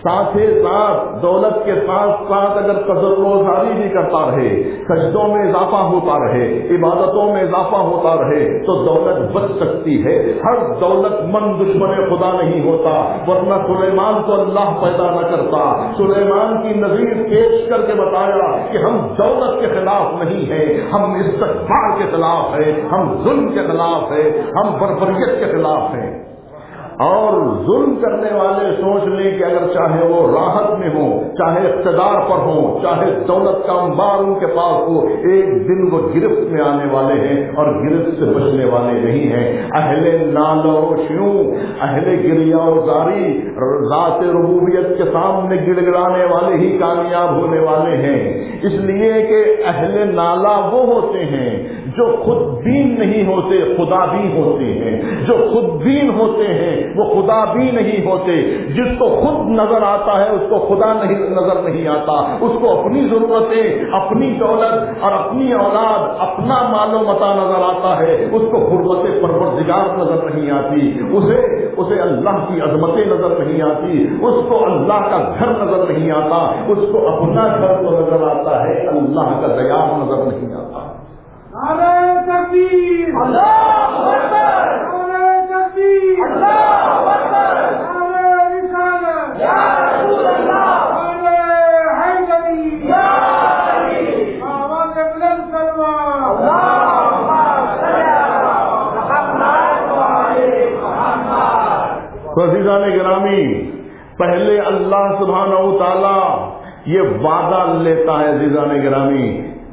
ساتھ ہی ساتھ دولت کے ساتھ ساتھ اگر قدر روزاری بھی کرتا رہے، سجدوں میں اضافہ ہوتا رہے، عبادتوں میں اضافہ ہوتا رہے تو دولت بچ سکتی ہے۔ ہر دولت مند دشمن خدا نہیں ہوتا، ورنہ سلیمان کو اللہ پیدا نہ کرتا۔ سلیمان کی نظیر پیش کر کے بتایا کہ ہم دولت کے خلاف نہیں ہیں، ہم استکبار کے خلاف ہیں، ہم ظلم کے خلاف ہیں، ہم بربریت کے خلاف ہیں۔ اور ظلم کرنے والے سوچ لیں کہ اگر چاہے وہ راحت میں ہو، چاہے اقتدار پر ہو، چاہے دولت کا انبار ان کے پاس ہو، ایک دن وہ گرفت میں آنے والے ہیں اور گرفت سے بچنے والے نہیں ہیں۔ اہل نالو شیوں، اہل گریہ و زاری ذات ربوبیت کے سامنے گڑ گڑانے والے ہی کامیاب ہونے والے ہیں۔ اس لیے کہ اہل نالا وہ ہوتے ہیں جو خود بین نہیں ہوتے، خدا بھی ہوتے ہیں۔ جو خود بین ہوتے ہیں وہ خدا بھی نہیں ہوتے۔ جس کو خود نظر آتا ہے اس کو خدا نہیں نظر نہیں آتا، اس کو اپنی ضرورتیں، اپنی دولت اور اپنی اولاد، اپنا مال و متاع نظر آتا ہے، اس کو حرمت پروردگار نظر نہیں آتی، اسے اسے اللہ کی عظمتیں نظر نہیں آتی، اس کو اللہ کا گھر نظر نہیں آتا، اس کو اپنا گھر تو نظر آتا ہے، اللہ کا دیار نظر نہیں آتا۔ نعرہ تکبیر، اللہ اکبر، نعرہ تکبیر، اللہ اکبر، نعرہ رسالت، یا رسول اللہ، نعرہ حیدری، یا علی، آواز بلند کرو، اللہم صل علی محمد و علی محمد۔ تو عزیزان گرامی، پہلے اللہ سبحانہ و تعالی یہ وعدہ لیتا ہے، عزیزان گرامی،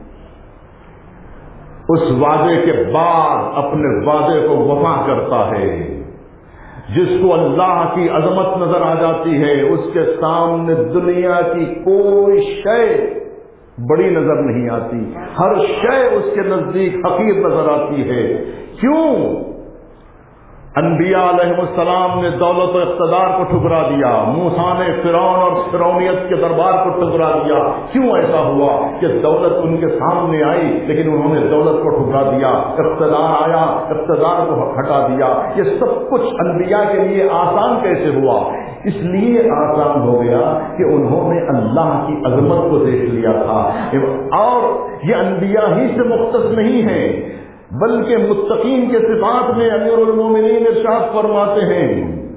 اس وعدے کے بعد اپنے وعدے کو وفا کرتا ہے۔ جس کو اللہ کی عظمت نظر آ جاتی ہے اس کے سامنے دنیا کی کوئی شے بڑی نظر نہیں آتی، ہر شے اس کے نزدیک حقیر نظر آتی ہے۔ کیوں؟ انبیاء علیہ السلام نے دولت و اقتدار کو ٹھکرا دیا، موسیٰ نے فرعون اور فرعونیت کے دربار کو ٹھکرا دیا۔ کیوں ایسا ہوا کہ دولت ان کے سامنے آئی لیکن انہوں نے دولت کو ٹھکرا دیا، اقتدار آیا اقتدار کو ہٹا دیا۔ یہ سب کچھ انبیاء کے لیے آسان کیسے ہوا؟ اس لیے آسان ہو گیا کہ انہوں نے اللہ کی عظمت کو دیکھ لیا تھا۔ اور یہ انبیاء ہی سے مختص نہیں ہیں بلکہ متقین کے صفات میں امیر المومنین ارشاد فرماتے ہیں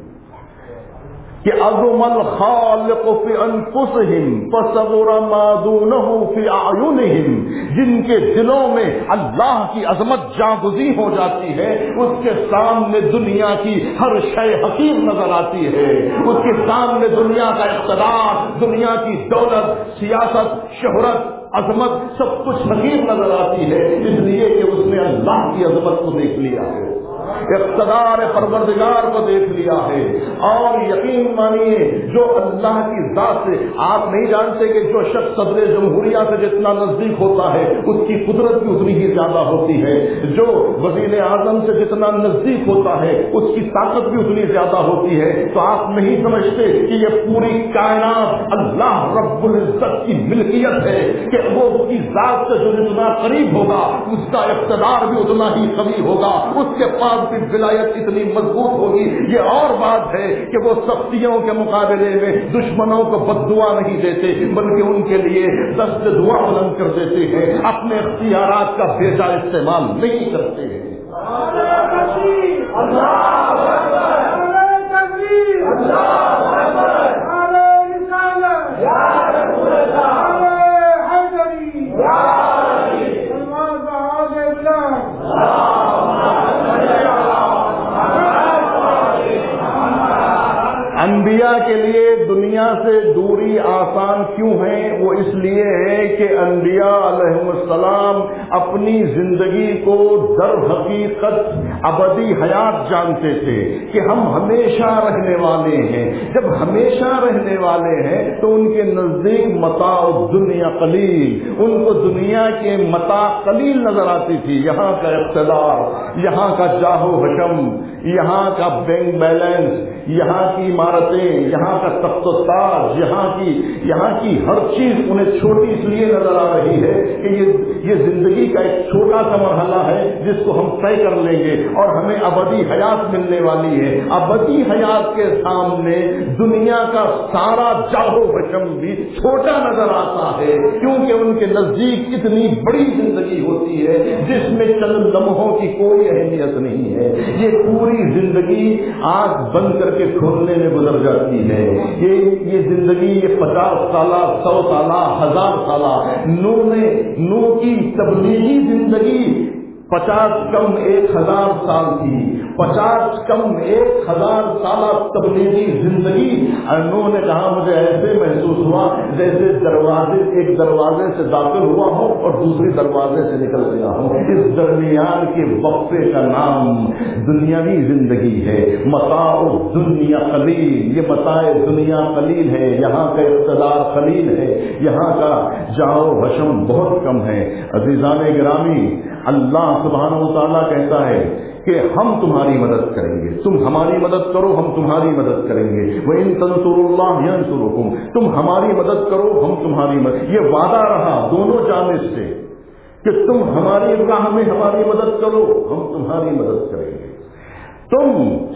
کہ عظم الخالق فی انفسہم فصغر ما دونہ فی اعینہم، جن کے دلوں میں اللہ کی عظمت جاگزی ہو جاتی ہے اس کے سامنے دنیا کی ہر شے حقیر نظر آتی ہے، اس کے سامنے دنیا کا اقتدار، دنیا کی دولت، سیاست، شہرت، عظمت سب کچھ حقیر نظر آتی ہے، اس لیے کہ اس نے اللہ کی عظمت کو دیکھ لیا ہے، اقتدار پروردگار کو دیکھ لیا ہے۔ اور یقین مانیے جو اللہ کی ذات سے، آپ نہیں جانتے کہ جو شخص صدر جمہوریہ سے جتنا نزدیک ہوتا ہے اس کی قدرت بھی اتنی ہی زیادہ ہوتی ہے، جو وزیر اعظم سے جتنا نزدیک ہوتا ہے اس کی طاقت بھی اتنی زیادہ ہوتی ہے۔ تو آپ نہیں سمجھتے کہ یہ پوری کائنات اللہ رب العزت کی ملکیت ہے کہ وہ اس کی ذات سے جو جتنا قریب ہوگا اس کا اقتدار بھی اتنا ہی قوی ہوگا، اس کے پاس بھی ولایت اتنی مضبوط ہوگی۔ یہ اور بات ہے کہ وہ سختیوں کے مقابلے میں دشمنوں کو بد دعا نہیں دیتے بلکہ ان کے لیے دست دعا بلند کر دیتے ہیں، اپنے اختیارات کا بے جا استعمال نہیں کرتے ہیں۔ انبیاء کے لیے دنیا سے دوری آسان کیوں ہے؟ وہ اس لیے ہے کہ انبیاء علیہ السلام اپنی زندگی کو در حقیقت ابدی حیات جانتے تھے کہ ہم ہمیشہ رہنے والے ہیں۔ جب ہمیشہ رہنے والے ہیں تو ان کے نزدیک متاع الدنیا قلیل، ان کو دنیا کے متاع قلیل نظر آتی تھی۔ یہاں کا اقتدار، یہاں کا جاہ و حشم، یہاں کا بینک بیلنس، یہاں کی عمارتیں، یہاں کا تخت و تاج، یہاں کی یہاں کی ہر چیز انہیں چھوٹی اس لیے نظر آ رہی ہے کہ یہ یہ زندگی کا ایک چھوٹا سا مرحلہ ہے جس کو ہم طے کر لیں گے اور ہمیں ابدی حیات ملنے والی ہے۔ ابدی حیات کے سامنے دنیا کا سارا جاہو بشم بھی چھوٹا نظر آتا ہے، کیونکہ ان کے نزدیک اتنی بڑی زندگی ہوتی ہے جس میں چند لمحوں کی کوئی اہمیت نہیں ہے۔ یہ پوری زندگی آنکھ بند کر کے کھولنے میں گزر جاتی ہے۔ یہ یہ زندگی یہ پچاس سالہ، سو سالہ، ہزار سالہ نو نے نو کی تبلیغی زندگی پچاس کم ایک ہزار سال تھی، پچاس کم ایک ہزار سالہ تبلیغی زندگی۔ انہوں نے کہا مجھے ایسے محسوس ہوا جیسے دروازے ایک دروازے سے داخل ہوا ہو اور دوسری دروازے سے نکل گیا ہو۔ اس درمیان کے وقفے کا نام دنیاوی زندگی ہے۔ متاع دنیا قلیل، یہ متاع دنیا قلیل ہے، یہاں کا اقتدار قلیل ہے، یہاں کا جاؤ حشم بہت کم ہے۔ عزیزان گرامی، اللہ سبحانہ و تعالیٰ کہتا ہے کہ ہم تمہاری مدد کریں گے، تم ہماری مدد کرو ہم تمہاری مدد کریں گے۔ وَإِن تَنْصُرُوا اللَّهَ يَنْصُرْكُمْ، تم ہماری مدد کرو ہم تمہاری مدد۔ یہ وعدہ رہا دونوں جانب سے کہ تم ہماری راہ میں ہماری مدد کرو ہم تمہاری مدد کریں گے۔ تم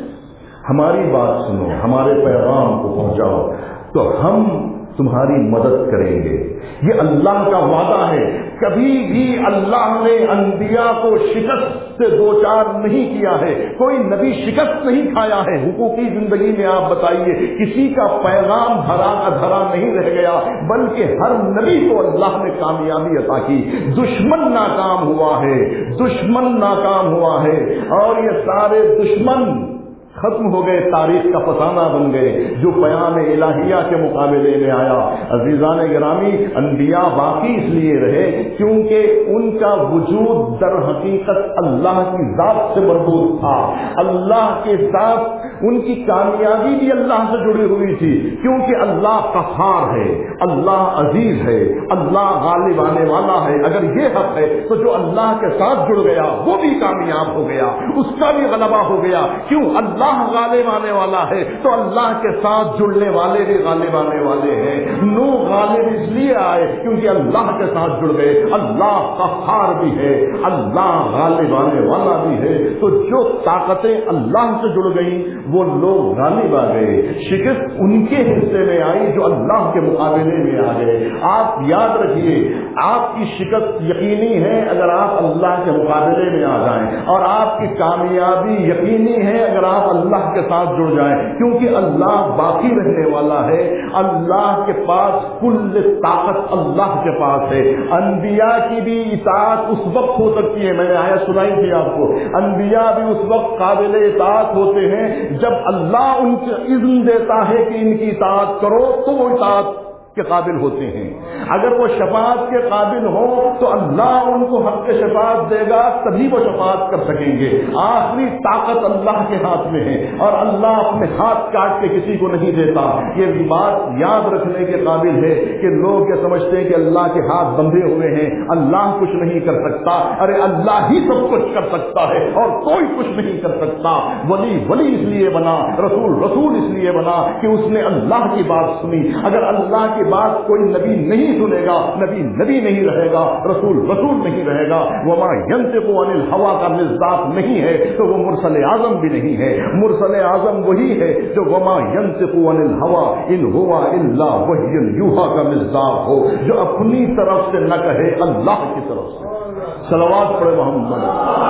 ہماری بات سنو، ہمارے پیغام کو پہنچاؤ تو ہم تمہاری مدد کریں گے۔ یہ اللہ کا وعدہ ہے۔ کبھی بھی اللہ نے انبیاء کو شکست سے دو چار نہیں کیا ہے، کوئی نبی شکست نہیں کھایا ہے۔ حقوقی زندگی میں آپ بتائیے کسی کا پیغام دھرا کا دھرا نہیں رہ گیا، بلکہ ہر نبی کو اللہ نے کامیابی عطا کی۔ دشمن ناکام ہوا ہے، دشمن ناکام ہوا ہے، اور یہ سارے دشمن ختم ہو گئے، تاریخ کا فسانہ بن گئے جو پیام الہیہ کے مقابلے میں آیا۔ عزیزان گرامی، انبیاء باقی اس لیے رہے کیونکہ ان کا وجود در حقیقت اللہ کی ذات سے مربوط تھا، اللہ کے ساتھ ان کی کامیابی بھی اللہ سے جڑی ہوئی تھی، کیونکہ اللہ قہار ہے، اللہ عزیز ہے، اللہ غالب آنے والا ہے۔ اگر یہ حق ہے تو جو اللہ کے ساتھ جڑ گیا وہ بھی کامیاب ہو گیا، اس کا بھی غلبہ ہو گیا۔ کیوں؟ اللہ غالب آنے والا ہے تو اللہ کے ساتھ جڑنے والے بھی غالب آنے والے ہیں۔ نو غالب اس لیے آئے کیونکہ اللہ کے ساتھ جڑ گئے۔ اللہ قہار بھی ہے، اللہ غالب آنے والا بھی ہے، تو جو طاقتیں اللہ سے جڑ گئیں وہ لوگ غالب آ گئے۔ شکست ان کے حصے میں آئی جو اللہ کے مقابلے میں آ گئے۔ آپ یاد رکھیے، آپ کی شکست یقینی ہے اگر آپ اللہ کے مقابلے میں آ جائیں، اور آپ کی کامیابی یقینی ہے اگر آپ اللہ کے ساتھ جڑ جائیں، کیونکہ اللہ باقی رہنے والا ہے۔ اللہ کے پاس کل طاقت اللہ کے پاس ہے۔ انبیاء کی بھی اطاعت اس وقت ہو سکتی ہے، میں نے آیت سنائی تھی آپ کو، انبیاء بھی اس وقت قابل اطاعت ہوتے ہیں جب اللہ ان کو اذن دیتا ہے کہ ان کی اطاعت کرو تو وہ اطاعت کے قابل ہوتے ہیں۔ اگر وہ شفاعت کے قابل ہو تو اللہ ان کو حق کے شفاعت دے گا، تبھی وہ شفاعت کر سکیں گے۔ آخری طاقت اللہ کے ہاتھ میں ہے، اور اللہ اپنے ہاتھ کاٹ کے کسی کو نہیں دیتا۔ یہ بات یاد رکھنے کے قابل ہے کہ لوگ یہ سمجھتے ہیں کہ اللہ کے ہاتھ بندھے ہوئے ہیں، اللہ کچھ نہیں کر سکتا۔ ارے اللہ ہی سب کچھ کر سکتا ہے اور کوئی کچھ نہیں کر سکتا۔ ولی ولی اس لیے بنا، رسول رسول اس لیے بنا کہ اس نے اللہ کی بات سنی۔ اگر اللہ کی بات کوئی نبی نہیں سنے گا، نبی نبی نہیں رہے گا، رسول رسول نہیں رہے گا۔ وما ينطق عن الهوى کا مصداق نہیں ہے تو وہ مرسل اعظم بھی نہیں ہے۔ مرسل اعظم وہی ہے جو وما ينطق عن الهوى ان هو الا وحی یوحى کا مصداق ہو، جو اپنی طرف سے نہ کہے، اللہ کی طرف سے۔ صلوات پڑھے محمد۔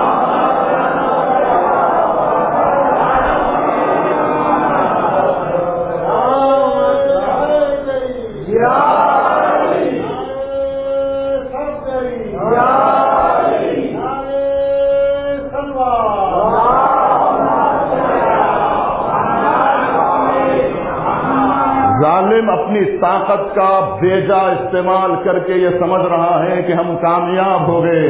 ظالم اپنی طاقت کا بیجا استعمال کر کے یہ سمجھ رہا ہے کہ ہم کامیاب ہو گئے۔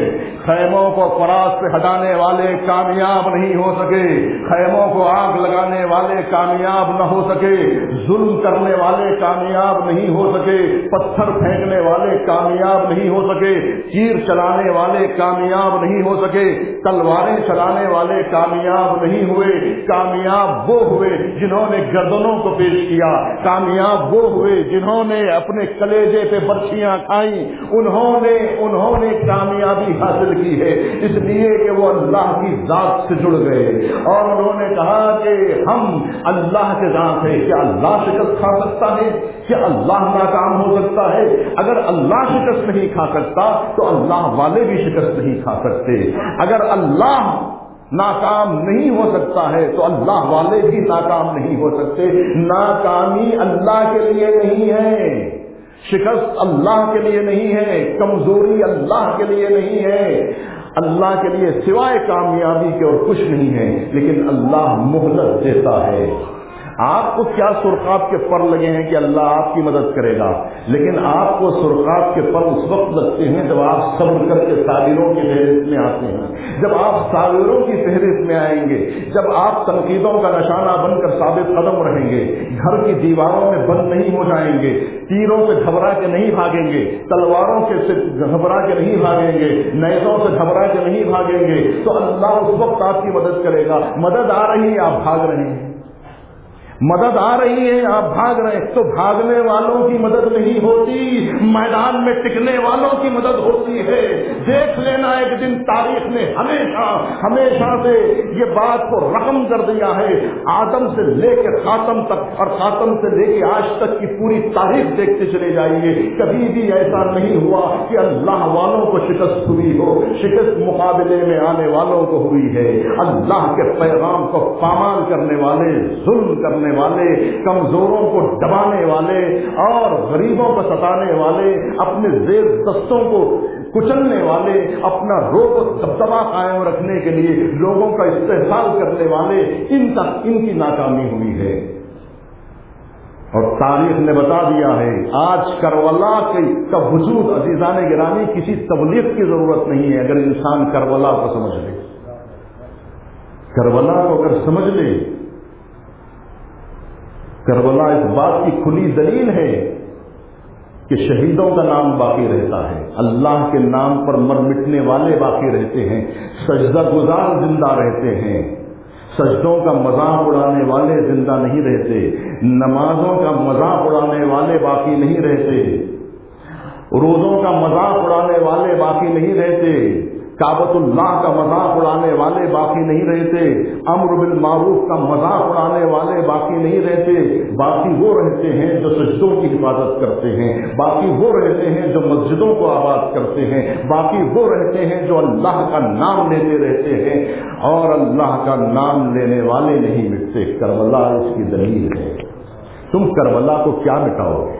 خیموں کو فراز سے ہٹانے والے کامیاب نہیں ہو سکے، خیموں کو آگ لگانے والے کامیاب نہ ہو سکے، ظلم کرنے والے کامیاب نہیں ہو سکے، پتھر پھینکنے والے کامیاب نہیں ہو سکے، تیر چلانے والے کامیاب نہیں ہو سکے، تلواریں چلانے والے کامیاب نہیں ہوئے۔ کامیاب وہ ہوئے جنہوں نے گردنوں کو پیش کیا، کامیاب وہ ہوئے جنہوں نے اپنے کلیجے پہ برچیاں کھائیں، انہوں نے انہوں نے کامیابی حاصل کی ہے، اس لیے کہ وہ اللہ کی ذات سے جڑ گئے اور انہوں نے کہا کہ ہم اللہ کے ذات ہے۔ کیا اللہ شکست کھا سکتا ہے؟ کیا اللہ ناکام ہو سکتا ہے؟ اگر اللہ شکست نہیں کھا سکتا تو اللہ والے بھی شکست نہیں کھا سکتے۔ اگر اللہ ناکام نہیں ہو سکتا ہے تو اللہ والے بھی ناکام نہیں ہو سکتے۔ ناکامی اللہ کے لیے نہیں ہے، شکست اللہ کے لیے نہیں ہے، کمزوری اللہ کے لیے نہیں ہے، اللہ کے لیے سوائے کامیابی کے اور کچھ نہیں ہے، لیکن اللہ مہلت دیتا ہے۔ آپ کو کیا سرخاب کے پر لگے ہیں کہ اللہ آپ کی مدد کرے گا، لیکن آپ کو سرخاب کے پر اس وقت لگتے ہیں جب آپ صبر کر کے صابروں کی فہرست میں آتے ہیں، جب آپ صابروں کی فہرست میں آئیں گے، جب آپ تنقیدوں کا نشانہ بن کر ثابت قدم رہیں گے، گھر کی دیواروں میں بند نہیں ہو جائیں گے، تیروں سے گھبرا کے نہیں بھاگیں گے، تلواروں کے سے گھبرا کے نہیں بھاگیں گے، نیزوں سے گھبرا کے نہیں بھاگیں گے، تو اللہ اس وقت آپ کی مدد کرے گا۔ مدد آ رہی ہے، آپ بھاگ رہے ہیں، مدد آ رہی ہے، آپ بھاگ رہے ہیں، تو بھاگنے والوں کی مدد نہیں ہوتی، میدان میں ٹکنے والوں کی مدد ہوتی ہے۔ دیکھ لینا ایک دن تاریخ نے ہمیشہ ہمیشہ سے یہ بات کو رقم کر دیا ہے، آدم سے لے کے خاتم تک اور خاتم سے لے کے آج تک کی پوری تاریخ دیکھتے چلے جائیے، کبھی بھی ایسا نہیں ہوا کہ اللہ والوں کو شکست ہوئی ہو، شکست مقابلے میں آنے والوں کو ہوئی ہے۔ اللہ کے پیغام کو پامال کرنے والے، ظلم کرنے والے، کمزوروں کو دبانے والے اور غریبوں کو ستانے والے، اپنے زیر دستوں کو کچلنے والے، اپنا روب و دبدبا قائم رکھنے کے لیے لوگوں کا استحصال کرنے والے، ان تک ان کی ناکامی ہوئی ہے۔ اور تاریخ نے بتا دیا ہے، آج کربلا کا وجود عزیزان گرامی کسی تبلیغ کی ضرورت نہیں ہے۔ اگر انسان کربلا کو سمجھ لے، کربلا کو اگر سمجھ لے، کربلا اس بات کی کھلی دلیل ہے کہ شہیدوں کا نام باقی رہتا ہے، اللہ کے نام پر مر مٹنے والے باقی رہتے ہیں، سجدہ گزار زندہ رہتے ہیں، سجدوں کا مذاق اڑانے والے زندہ نہیں رہتے، نمازوں کا مذاق اڑانے والے باقی نہیں رہتے، روزوں کا مذاق اڑانے والے باقی نہیں رہتے، کعبۃ اللہ کا مذاق اڑانے والے باقی نہیں رہتے، امر بالمعروف کا مذاق اڑانے والے باقی نہیں رہتے، باقی وہ رہتے ہیں جو سجدوں کی حفاظت کرتے ہیں، باقی وہ رہتے ہیں جو مسجدوں کو آباد کرتے ہیں، باقی وہ رہتے ہیں جو اللہ کا نام لیتے رہتے ہیں، اور اللہ کا نام لینے والے نہیں مٹتے۔ کربلا اس کی دلیل ہے۔ تم کربلا کو کیا مٹاؤ گے؟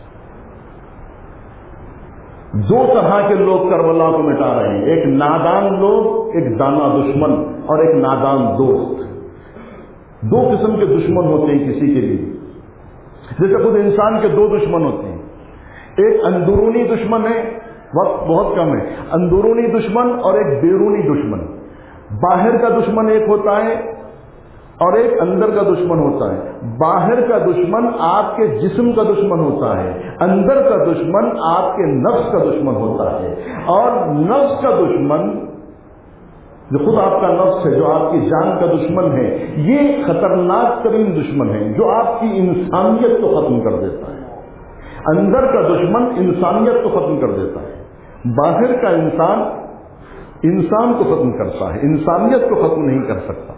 دو طرح کے لوگ کربلا کو مٹا رہے ہیں، ایک نادان لوگ، ایک دانا دشمن، اور ایک نادان دوست۔ دو قسم کے دشمن ہوتے ہیں کسی کے لیے، جیسے خود انسان کے دو دشمن ہوتے ہیں، ایک اندرونی دشمن ہے، وقت بہت کم ہے، اندرونی دشمن اور ایک بیرونی دشمن۔ باہر کا دشمن ایک ہوتا ہے اور ایک اندر کا دشمن ہوتا ہے۔ باہر کا دشمن آپ کے جسم کا دشمن ہوتا ہے، اندر کا دشمن آپ کے نفس کا دشمن ہوتا ہے، اور نفس کا دشمن جو خود آپ کا نفس ہے، جو آپ کی جان کا دشمن ہے، یہ خطرناک ترین دشمن ہے جو آپ کی انسانیت کو ختم کر دیتا ہے۔ اندر کا دشمن انسانیت کو ختم کر دیتا ہے، باہر کا انسان انسان کو ختم کرتا ہے، انسانیت کو ختم نہیں کر سکتا۔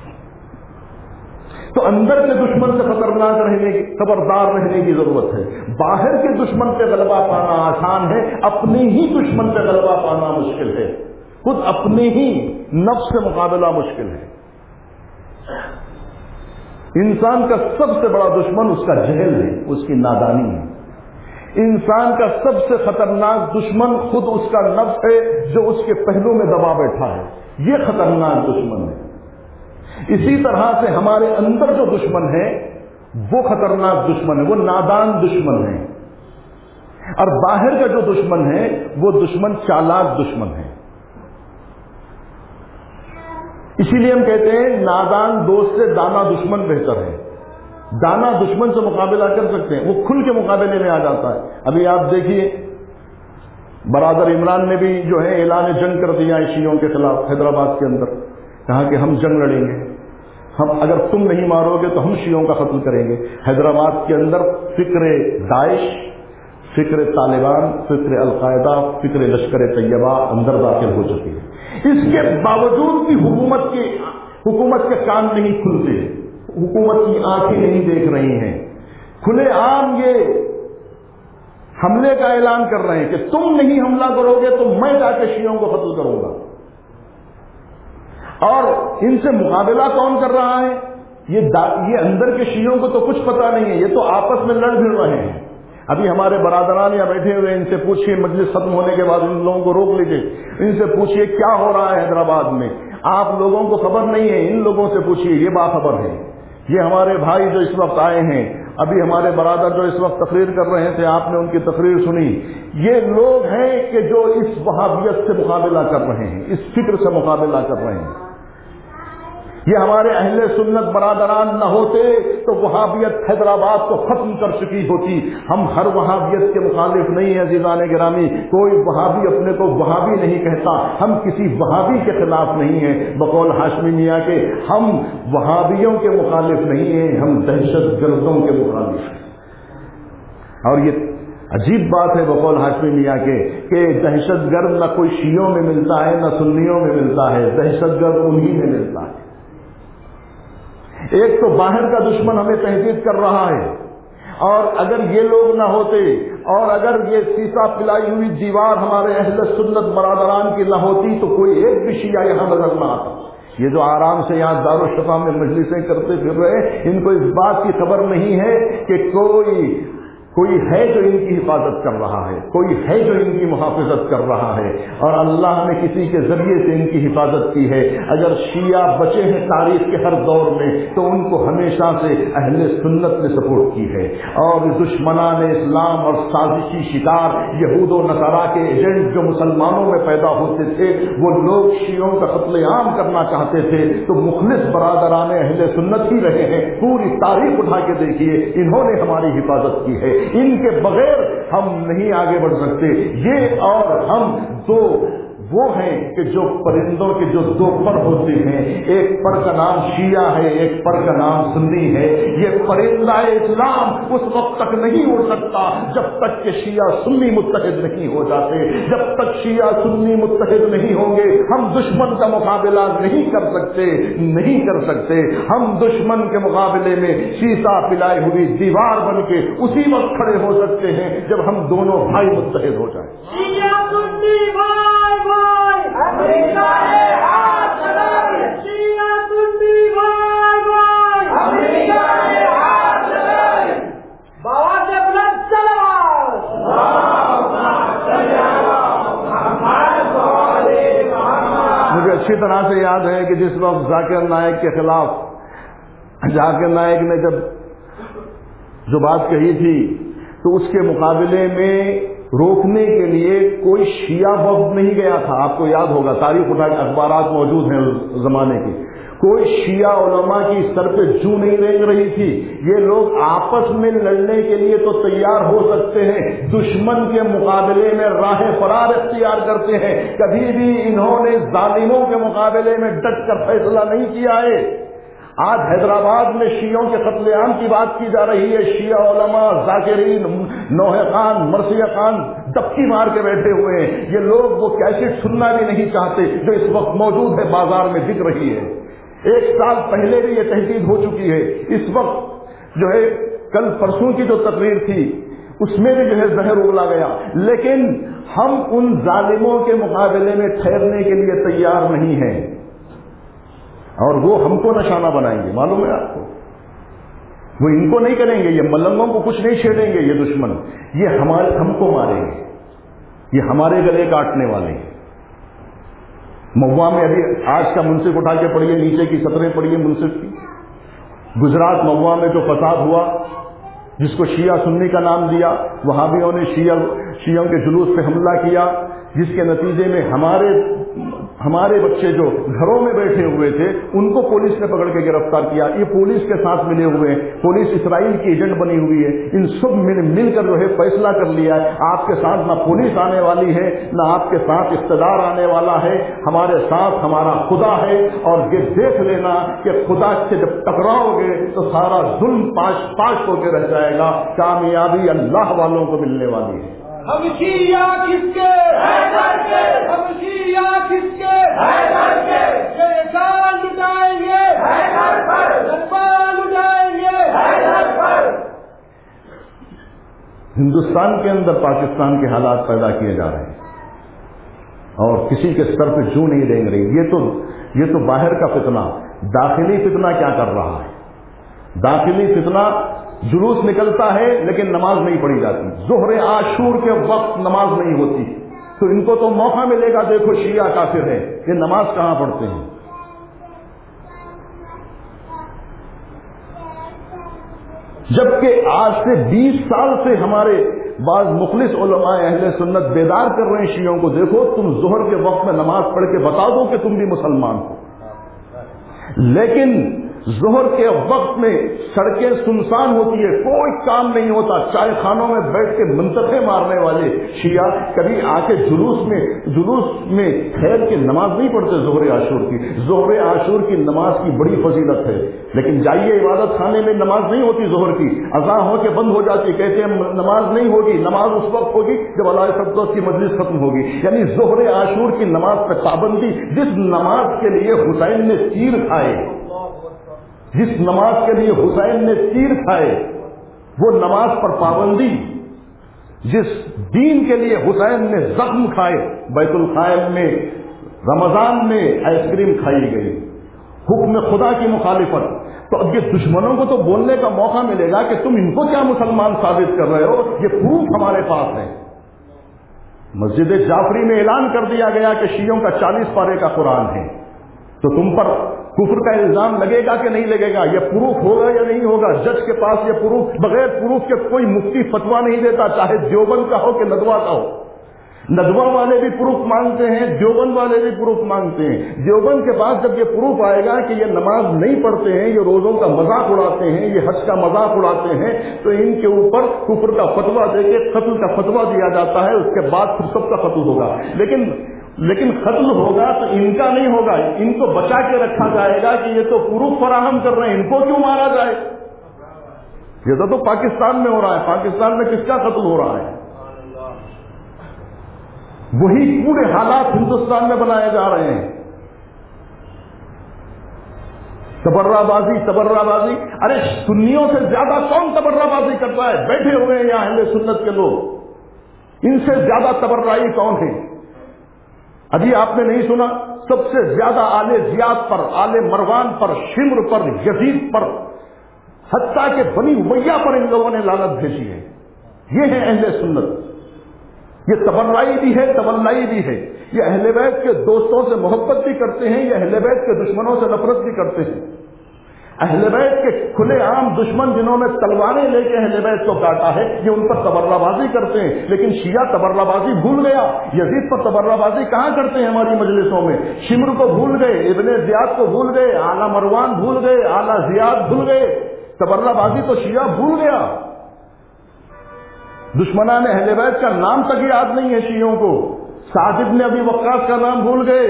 تو اندر کے دشمن سے خطرناک رہنے کی، خبردار رہنے کی ضرورت ہے۔ باہر کے دشمن پہ غلبہ پانا آسان ہے، اپنے ہی دشمن پہ غلبہ پانا مشکل ہے، خود اپنے ہی نفس سے مقابلہ مشکل ہے۔ انسان کا سب سے بڑا دشمن اس کا جہل ہے، اس کی نادانی ہے۔ انسان کا سب سے خطرناک دشمن خود اس کا نفس ہے جو اس کے پہلو میں دبا بیٹھا ہے، یہ خطرناک دشمن ہے۔ اسی طرح سے ہمارے اندر جو دشمن ہے وہ خطرناک دشمن ہے، وہ نادان دشمن ہے، اور باہر کا جو دشمن ہے وہ دشمن چالاک دشمن ہے۔ اسی لیے ہم کہتے ہیں نادان دوست سے دانا دشمن بہتر ہے. دانا دشمن سے مقابلہ کر سکتے ہیں، وہ کھل کے مقابلے میں آ جاتا ہے. ابھی آپ دیکھیے برادر عمران نے بھی جو ہے اعلان جنگ کر دیا شیعوں کے خلاف حیدرآباد کے اندر. کہا کہ ہم جنگ لڑیں گے، ہم اگر تم نہیں مارو گے تو ہم شیعوں کا قتل کریں گے. حیدرآباد کے اندر فکر داعش، فکر طالبان، فکر القاعدہ، فکر لشکر طیبہ اندر داخل ہو چکی ہے. اس کے باوجود بھی حکومت کے حکومت کے کان نہیں کھلتے، حکومت کی آنکھیں نہیں دیکھ رہی ہیں. کھلے عام یہ حملے کا اعلان کر رہے ہیں کہ تم نہیں حملہ کرو گے تو میں جا کے شیعوں کو قتل کروں گا. اور ان سے مقابلہ کون کر رہا ہے؟ یہ یہ اندر کے شیعوں کو تو کچھ پتا نہیں ہے، یہ تو آپس میں لڑ بھڑ رہے ہیں. ابھی ہمارے برادران یہاں بیٹھے ہوئے، ان سے پوچھیے، مجلس ختم ہونے کے بعد ان لوگوں کو روک لیجیے، ان سے پوچھیے کیا ہو رہا ہے حیدرآباد میں. آپ لوگوں کو خبر نہیں ہے، ان لوگوں سے پوچھیے، یہ باخبر ہے. یہ ہمارے بھائی جو اس وقت آئے ہیں، ابھی ہمارے برادر جو اس وقت تقریر کر رہے تھے، آپ نے ان کی تقریر سنی. یہ لوگ ہیں کہ جو اس وہابیت سے مقابلہ کر رہے ہیں، اس فکر سے مقابلہ کر رہے ہیں. یہ ہمارے اہل سنت برادران نہ ہوتے تو وہابیت حیدرآباد کو ختم کر چکی ہوتی. ہم ہر وہابیت کے مخالف نہیں ہیں عزیزان گرامی، کوئی وہابی اپنے کو وہابی نہیں کہتا، ہم کسی وہابی کے خلاف نہیں ہیں. بقول ہاشمی میاں کے ہم وہابیوں کے مخالف نہیں ہیں، ہم دہشت گردوں کے مخالف ہیں. اور یہ عجیب بات ہے بقول ہاشمی میاں کے کہ دہشت گرد نہ کوئی شیعوں میں ملتا ہے نہ سنیوں میں ملتا ہے، دہشت گرد انہی میں ملتا ہے. ایک تو باہر کا دشمن ہمیں تہدید کر رہا ہے، اور اگر یہ لوگ نہ ہوتے اور اگر یہ سیسا پلائی ہوئی دیوار ہمارے اہل سنت برادران کی نہ ہوتی تو کوئی ایک بھی شیعہ یہاں نظر نہ آتا. یہ جو آرام سے یہاں دارالشفا میں مجلسیں کرتے پھر رہے، ان کو اس بات کی خبر نہیں ہے کہ کوئی کوئی ہے جو ان کی حفاظت کر رہا ہے، کوئی ہے جو ان کی محافظت کر رہا ہے، اور اللہ نے کسی کے ذریعے سے ان کی حفاظت کی ہے. اگر شیعہ بچے ہیں تاریخ کے ہر دور میں تو ان کو ہمیشہ سے اہل سنت نے سپورٹ کی ہے. اور دشمنان اسلام اور سازشی شکار یہود و نصارا کے ایجنٹ جو مسلمانوں میں پیدا ہوتے تھے، وہ لوگ شیعوں کا قتل عام کرنا چاہتے تھے تو مخلص برادران اہل سنت ہی رہے ہیں. پوری تاریخ اٹھا کے دیکھیے، انہوں نے ہماری حفاظت کی ہے. ان کے بغیر ہم نہیں آگے بڑھ سکتے. یہ اور ہم دو وہ ہیں کہ جو پرندوں کے جو دو پر ہوتے ہیں، ایک پر کا نام شیعہ ہے، ایک پر کا نام سنی ہے. یہ پرندہ اسلام اس وقت تک نہیں اڑ سکتا جب تک کہ شیعہ سنی متحد نہیں ہو جاتے. جب تک شیعہ سنی متحد نہیں ہوں گے ہم دشمن کا مقابلہ نہیں کر سکتے نہیں کر سکتے ہم دشمن کے مقابلے میں شیشہ پلائی ہوئی دیوار بن کے اسی وقت کھڑے ہو سکتے ہیں جب ہم دونوں بھائی متحد ہو جائیں. شیعہ سنی بھائی بھائی، امریکہ نے ہاتھ لگائے. شیعہ سنی بھائی بھائی، امریکہ نے ہاتھ لگائے. بابا سے بلند سلام. مجھے اچھی طرح سے یاد ہے کہ جس وقت ذاکر نائک کے خلاف ذاکر نائک نے جب جو بات کہی تھی تو اس کے مقابلے میں روکنے کے لیے کوئی شیعہ وفد نہیں گیا تھا. آپ کو یاد ہوگا، تاریخ اٹھا کے اخبارات موجود ہیں اس زمانے کی. کوئی شیعہ علماء کی سر پہ جو نہیں رینگ رہی تھی. یہ لوگ آپس میں لڑنے کے لیے تو تیار ہو سکتے ہیں، دشمن کے مقابلے میں راہ فرار اختیار کرتے ہیں. کبھی بھی انہوں نے ظالموں کے مقابلے میں ڈٹ کر فیصلہ نہیں کیا ہے. آج حیدرآباد میں شیعوں کے قتل عام کی بات کی جا رہی ہے. شیعہ علماء، ذاکرین، نوح خان، مرثیہ خان ڈبکی مار کے بیٹھے ہوئے ہیں. یہ لوگ وہ کیسٹ سننا بھی نہیں چاہتے جو اس وقت موجود ہے، بازار میں دکھ رہی ہے. ایک سال پہلے بھی یہ تحقیق ہو چکی ہے. اس وقت جو ہے کل پرسوں کی جو تقریر تھی اس میں بھی جو ہے زہر اگلا گیا. لیکن ہم ان ظالموں کے مقابلے میں ٹھہرنے کے لیے تیار نہیں ہیں اور وہ ہم کو نشانہ بنائیں گے. معلوم ہے آپ کو، وہ ان کو نہیں کریں گے، یہ ملنگوں کو کچھ نہیں چھیڑیں گے. یہ دشمن یہ ہمارے ہم کو ماریں گے، یہ ہمارے گلے کاٹنے والے ہیں. مہوا میں ابھی آج کا منصف اٹھا کے پڑھیے، نیچے کی سطریں پڑھیے منصف کی. گجرات مہوا میں جو فساد ہوا، جس کو شیعہ سنی کا نام دیا، وہابیوں نے شیعہ شیعوں کے جلوس پہ حملہ کیا، جس کے نتیجے میں ہمارے ہمارے بچے جو گھروں میں بیٹھے ہوئے تھے ان کو پولیس نے پکڑ کے گرفتار کیا. یہ پولیس کے ساتھ ملے ہوئے ہیں, پولیس اسرائیل کی ایجنٹ بنی ہوئی ہے. ان سب مل مل کر جو ہے فیصلہ کر لیا ہے آپ کے ساتھ نہ پولیس آنے والی ہے نہ آپ کے ساتھ اقتدار آنے والا ہے, ہمارے ساتھ ہمارا خدا ہے. اور یہ دیکھ لینا کہ خدا سے جب ٹکراؤ گے تو سارا ظلم پاش پاش ہو کے رہ جائے گا, کامیابی اللہ والوں کو ملنے والی ہے. ہم شیعہ کس کے حیدر کے, ہم شیعہ کس کے حیدر کے, یہ جان لٹائیں گے حیدر پر, جذبان لٹائیں گے حیدر پر. ہندوستان کے اندر پاکستان کے حالات پیدا کیے جا رہے ہیں اور کسی کے سر پہ جو نہیں رینگ رہی. یہ تو یہ تو باہر کا فتنہ, داخلی فتنہ کیا کر رہا ہے. داخلی فتنہ جلوس نکلتا ہے لیکن نماز نہیں پڑھی جاتی. ظہر عاشور کے وقت نماز نہیں ہوتی تو ان کو تو موقع ملے گا, دیکھو شیعہ کافر ہے, یہ نماز کہاں پڑھتے ہیں. جبکہ آج سے بیس سال سے ہمارے بعض مخلص علماء اہل سنت بیدار کر رہے ہیں شیعوں کو, دیکھو تم ظہر کے وقت میں نماز پڑھ کے بتا دو کہ تم بھی مسلمان ہو. لیکن ظہر کے وقت میں سڑکیں سنسان ہوتی ہے, کوئی کام نہیں ہوتا, چائے خانوں میں بیٹھ کے منطقے مارنے والے شیعہ کبھی آ کے جلوس میں جلوس میں ٹھہر کے نماز نہیں پڑھتے ظہر عاشور کی. ظہر عاشور کی نماز کی بڑی فضیلت ہے, لیکن جائیے عبادت خانے میں نماز نہیں ہوتی ظہر کی, اذان ہو کے بند ہو جاتی, کہتے ہیں نماز نہیں ہوگی. نماز اس وقت ہوگی جب اللہ فقدوس کی مجلس ختم ہوگی. یعنی ظہر عاشور کی نماز پر پابندی, جس نماز کے لیے حسین نے تیر کھائے, جس نماز کے لیے حسین نے تیر کھائے وہ نماز پر پابندی, جس دین کے لیے حسین نے زخم کھائے, بیت الخائم میں رمضان میں آئس کریم کھائی گئی, حکم خدا کی مخالفت. تو اب یہ دشمنوں کو تو بولنے کا موقع ملے گا کہ تم ان کو کیا مسلمان ثابت کر رہے ہو, یہ پروف ہمارے پاس ہے. مسجد جعفری میں اعلان کر دیا گیا کہ شیعوں کا چالیس پارے کا قرآن ہے, تو تم پر کفر کا الزام لگے گا کہ نہیں لگے گا, یہ پروف ہوگا یا نہیں ہوگا. جج کے پاس یہ پروف, بغیر پروف کے کوئی مفتی فتویٰ نہیں دیتا, چاہے دیوبند کا ہو کہ ندوہ کا ہو. ندوہ والے بھی پروف مانگتے ہیں, دیوبند والے بھی پروف مانگتے ہیں. دیوبند کے پاس جب یہ پروف آئے گا کہ یہ نماز نہیں پڑھتے ہیں, یہ روزوں کا مذاق اڑاتے ہیں, یہ حج کا مذاق اڑاتے ہیں, تو ان کے اوپر کفر کا فتویٰ دے کے قتل کا فتویٰ دیا جاتا ہے. اس کے بعد پھر سب کا قتل ہوگا. لیکن لیکن قتل ہوگا تو ان کا نہیں ہوگا, ان کو بچا کے رکھا جائے گا کہ یہ تو پروف فراہم کر رہے ہیں, ان کو کیوں مارا جائے. یہ تو, تو پاکستان میں ہو رہا ہے. پاکستان میں کس کا قتل ہو رہا ہے. وہی پورے حالات ہندوستان میں بنائے جا رہے ہیں. تبرہ بازی تبرہ بازی ارے سنیوں سے زیادہ کون تبرہ بازی کرتا ہے. بیٹھے ہوئے ہیں یہاں اہل سنت کے لوگ, ان سے زیادہ تبرعی کون ہے. ابھی آپ نے نہیں سنا, سب سے زیادہ آل زیاد پر, آل مروان پر, شمر پر, یزید پر, حتیٰ کہ بنی امیہ پر ان لوگوں نے لعنت بھیجی ہے. یہ ہے اہل سنت. یہ تبرعی بھی ہے, تولائی بھی ہے. یہ اہل بیت کے دوستوں سے محبت بھی کرتے ہیں, یہ اہل بیت کے دشمنوں سے نفرت بھی کرتے ہیں. اہل بیت کے کھلے عام دشمن جنہوں نے تلواریں لے کے اہل بیت کو کاٹا ہے, یہ ان پر تبرہ بازی کرتے ہیں. لیکن شیعہ تبرہ بازی بھول گیا. یزید پر تبرہ بازی کہاں کرتے ہیں ہماری مجلسوں میں. شمر کو بھول گئے, ابن زیاد کو بھول گئے, اعلی مروان بھول گئے, اعلی زیاد بھول گئے. تبرہ بازی تو شیعہ بھول گیا. دشمنان اہل بیت کا نام تک یاد نہیں ہے شیعوں کو. سعد بن ابی وقاص کا نام بھول گئے,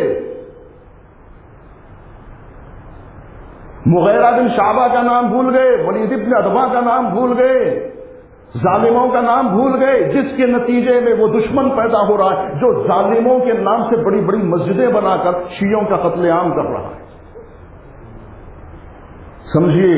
مغیرہ بن شعبہ کا نام بھول گئے, ولید بن عتبہ کا نام بھول گئے, ظالموں کا نام بھول گئے, جس کے نتیجے میں وہ دشمن پیدا ہو رہا ہے جو ظالموں کے نام سے بڑی بڑی مسجدیں بنا کر شیعوں کا قتل عام کر رہا ہے. سمجھیے,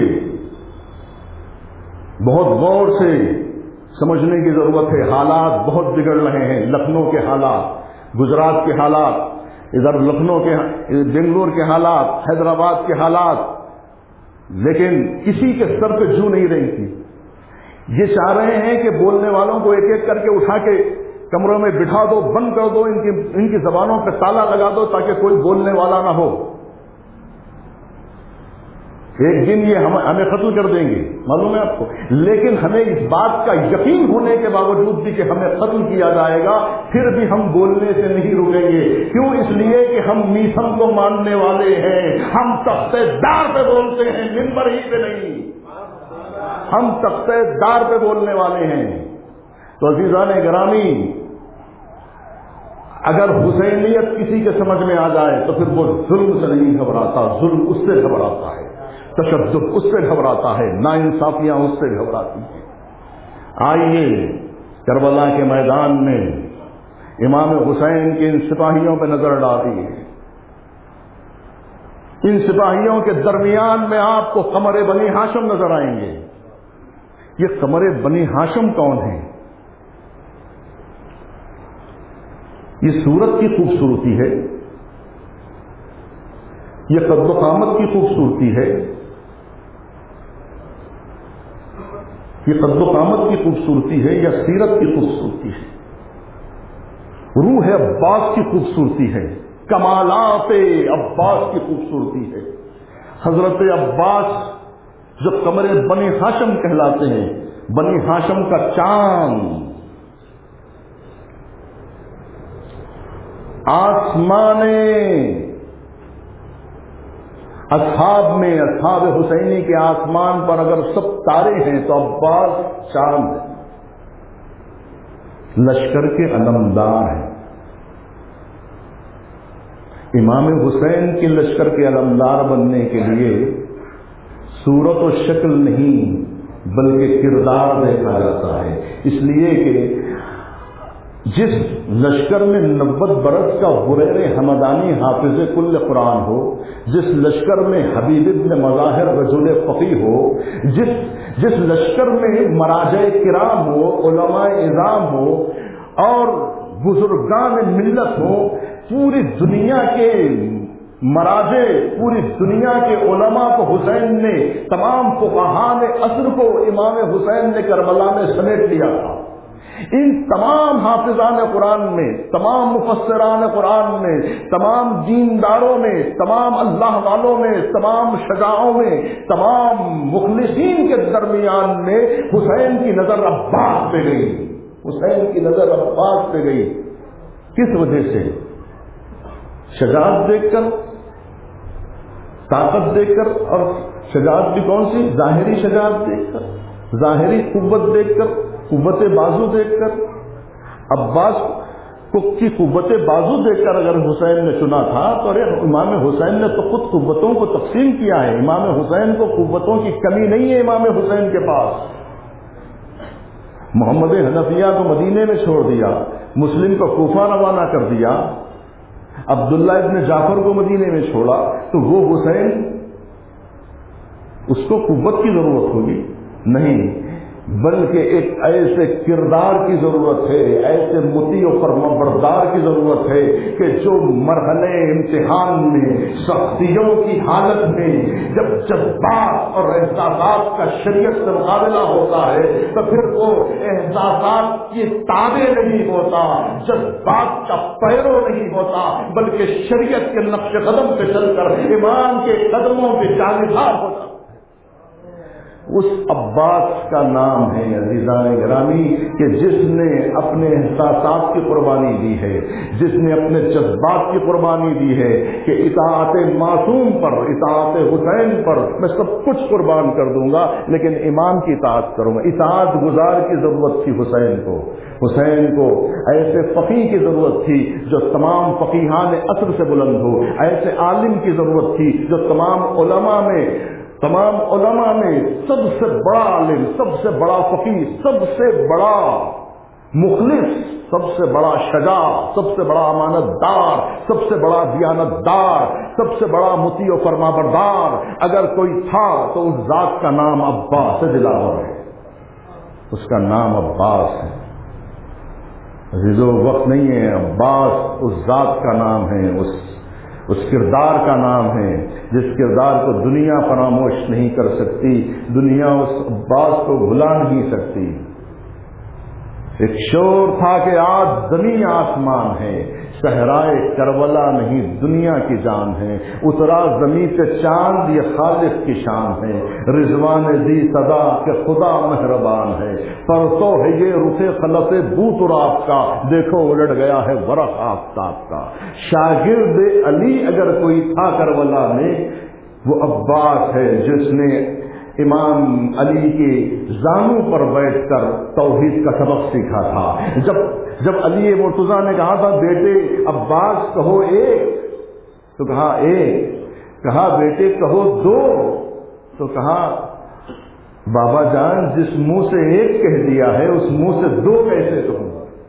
بہت غور سے سمجھنے کی ضرورت ہے. حالات بہت بگڑ رہے ہیں. لکھنؤ کے حالات, گجرات کے حالات, ادھر لکھنؤ کے, بنگلور کے حالات, حیدرآباد کے حالات, لیکن کسی کے سر پہ جو نہیں رہی تھی. یہ چاہ رہے ہیں کہ بولنے والوں کو ایک ایک کر کے اٹھا کے کمروں میں بٹھا دو, بند کر دو, ان کی ان کی زبانوں پہ تالا لگا دو تاکہ کوئی بولنے والا نہ ہو. ایک دن یہ ہم ہمیں قتل کر دیں گے، معلوم ہے آپ کو، لیکن ہمیں اس بات کا یقین ہونے کے باوجود بھی کہ ہمیں قتل کیا جائے گا، پھر بھی ہم بولنے سے نہیں رکیں گے۔ کیوں؟ اس لیے کہ ہم میثم کو ماننے والے ہیں، ہم تختے دار پہ بولتے ہیں، منبر ہی پہ نہیں، ہم تختے دار پہ بولنے والے ہیں۔ تو عزیزان گرامی، اگر حسینیت کسی کے سمجھ میں آ جائے تو پھر وہ ظلم سے نہیں گھبراتا، ظلم اس سے گھبراتا ہے، تشدد اس سے گھبراتا ہے، ناانصافیاں اس سے گھبراتی ہیں۔ آئیے کربلا کے میدان میں امام حسین کے ان سپاہیوں پہ نظر ڈالیے۔ ان سپاہیوں کے درمیان میں آپ کو قمر بنی ہاشم نظر آئیں گے۔ یہ قمر بنی ہاشم کون ہیں؟ یہ صورت کی خوبصورتی ہے، یہ قد و قامت کی خوبصورتی ہے، یہ قد و قامت کی خوبصورتی ہے یا سیرت کی خوبصورتی ہے؟ روح عباس کی خوبصورتی ہے، کمالات عباس کی خوبصورتی ہے۔ حضرت عباس جو قمر بنی ہاشم کہلاتے ہیں، بنی ہاشم کا چاند، آسمان اصحاب میں، اصحاب حسینی کے آسمان پر اگر سب تارے ہیں تو عباس چاند ہے، لشکر کے علمدار ہیں۔ امام حسین کے لشکر کے علمدار بننے کے لیے صورت و شکل نہیں بلکہ کردار دیکھا جاتا ہے، اس لیے کہ جس لشکر میں نوت برس کا غریر حمدانی حافظ کل قرآن ہو، جس لشکر میں حبیب ابن مظاہر رجل فقیہ ہو، جس جس لشکر میں مراجع کرام ہو، علماء اعظام ہو اور بزرگان ملت ہو، پوری دنیا کے مراجع، پوری دنیا کے علماء کو حسین نے، تمام فقہاء نے عصر کو امام حسین نے کربلا میں سمیٹ لیا تھا۔ ان تمام حافظان قرآن میں، تمام مفسران قرآن میں، تمام دینداروں میں، تمام اللہ والوں میں، تمام شجاعوں میں، تمام مخلصین کے درمیان میں حسین کی نظر عباس پہ گئی، حسین کی نظر عباس پہ گئی۔ کس وجہ سے؟ شجاعت دیکھ کر، طاقت دیکھ کر، اور شجاعت بھی کون سی؟ ظاہری شجاعت دیکھ کر، ظاہری قوت دیکھ کر، قوت بازو دیکھ کر۔ عباس کو کی قوت بازو دیکھ کر اگر حسین نے چنا تھا تو ارے امام حسین نے تو خود قوتوں کو تقسیم کیا ہے، امام حسین کو قوتوں کی کمی نہیں ہے امام حسین کے پاس۔ محمد حنفیہ کو مدینے میں چھوڑ دیا، مسلم کو کوفہ روانہ کر دیا، عبداللہ ابن جعفر کو مدینے میں چھوڑا، تو وہ حسین اس کو قوت کی ضرورت ہوگی؟ نہیں، بلکہ ایک ایسے کردار کی ضرورت ہے، ایسے مطیع و فرمانبردار کی ضرورت ہے کہ جو مرحلے امتحان میں، سختیوں کی حالت میں جب جذبات اور احساسات کا شریعت سے مقابلہ ہوتا ہے تو پھر وہ احساسات کی تابع نہیں ہوتا، جذبات کا پیرو نہیں ہوتا، بلکہ شریعت کے نقش قدم پہ چل کر ایمان کے قدموں پہ جانبدار ہوتا۔ اس عباس کا نام ہے عزیزان گرامی کہ جس نے اپنے احساسات کی قربانی دی ہے، جس نے اپنے جذبات کی قربانی دی ہے کہ اطاعت معصوم پر، اطاعت حسین پر میں سب کچھ قربان کر دوں گا لیکن امام کی اطاعت کروں گا۔ اطاعت گزار کی ضرورت تھی حسین کو، حسین کو ایسے فقیہ کی ضرورت تھی جو تمام فقیہان عصر سے بلند ہو، ایسے عالم کی ضرورت تھی جو تمام علماء میں تمام علماء میں سب سے بڑا عالم، سب سے بڑا فقیہ، سب سے بڑا مخلص، سب سے بڑا شجاع، سب سے بڑا امانت دار، سب سے بڑا دیانت دار، سب سے بڑا مطیع و فرمانبردار اگر کوئی تھا تو اس ذات کا نام عباس دلاور ہے، اس کا نام عباس ہے۔ عزیزو وقت نہیں ہے، عباس اس ذات کا نام ہے، اس اس کردار کا نام ہے جس کردار کو دنیا فراموش نہیں کر سکتی، دنیا اس عباس کو بھلا نہیں سکتی۔ ایک شور تھا کہ آج زمین آسمان ہے، صحرائے کربلا نہیں دنیا کی جان ہے، اترا زمین سے چاند یہ خالق کی شان ہے، رضوان دی صدا کہ خدا مہربان ہے، پرسو ہے یہ رخ خلف بو تراب کا، دیکھو الٹ گیا ہے ورق آفتاب کا۔ شاگرد علی اگر کوئی تھا کربلا میں وہ عباس ہے، جس نے امام علی کے زانوں پر بیٹھ کر توحید کا سبق سیکھا تھا۔ جب جب علی مرتضیٰ نے کہا تھا بیٹے عباس کہو ایک، تو کہا ایک، کہا بیٹے کہو دو، تو کہا بابا جان جس منہ سے ایک کہہ دیا ہے اس منہ سے دو کیسے کہوں؟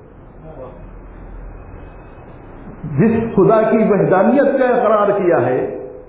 جس خدا کی وحدانیت کا اقرار کیا ہے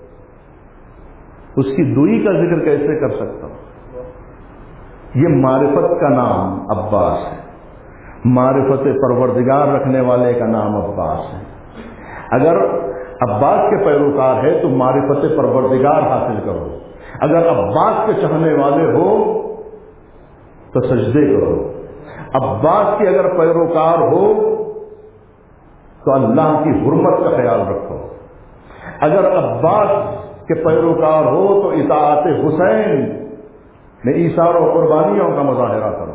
اس کی دوئی کا ذکر کیسے کر سکتا ہوں؟ یہ معرفت کا نام عباس ہے، معرفت پروردگار رکھنے والے کا نام عباس ہے۔ اگر عباس کے پیروکار ہے تو معرفت پروردگار حاصل کرو، اگر عباس کے چاہنے والے ہو تو سجدے کرو، عباس کے اگر پیروکار ہو تو اللہ کی حرمت کا خیال رکھو، اگر عباس کے پیروکار ہو تو اطاعت حسین میں ایثار و قربانیوں کا مظاہرہ کرو۔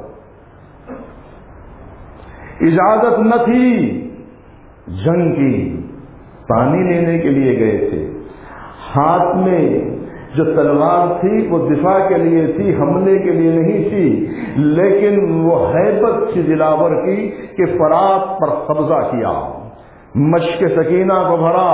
اجازت نہ تھی جنگ کی، پانی لینے کے لیے گئے تھے، ہاتھ میں جو تلوار تھی وہ دفاع کے لیے تھی، حملے کے لیے نہیں تھی، لیکن وہ ہیبت سے دلاور کی کہ فرات پر قبضہ کیا، مشق سکینہ کو بھرا،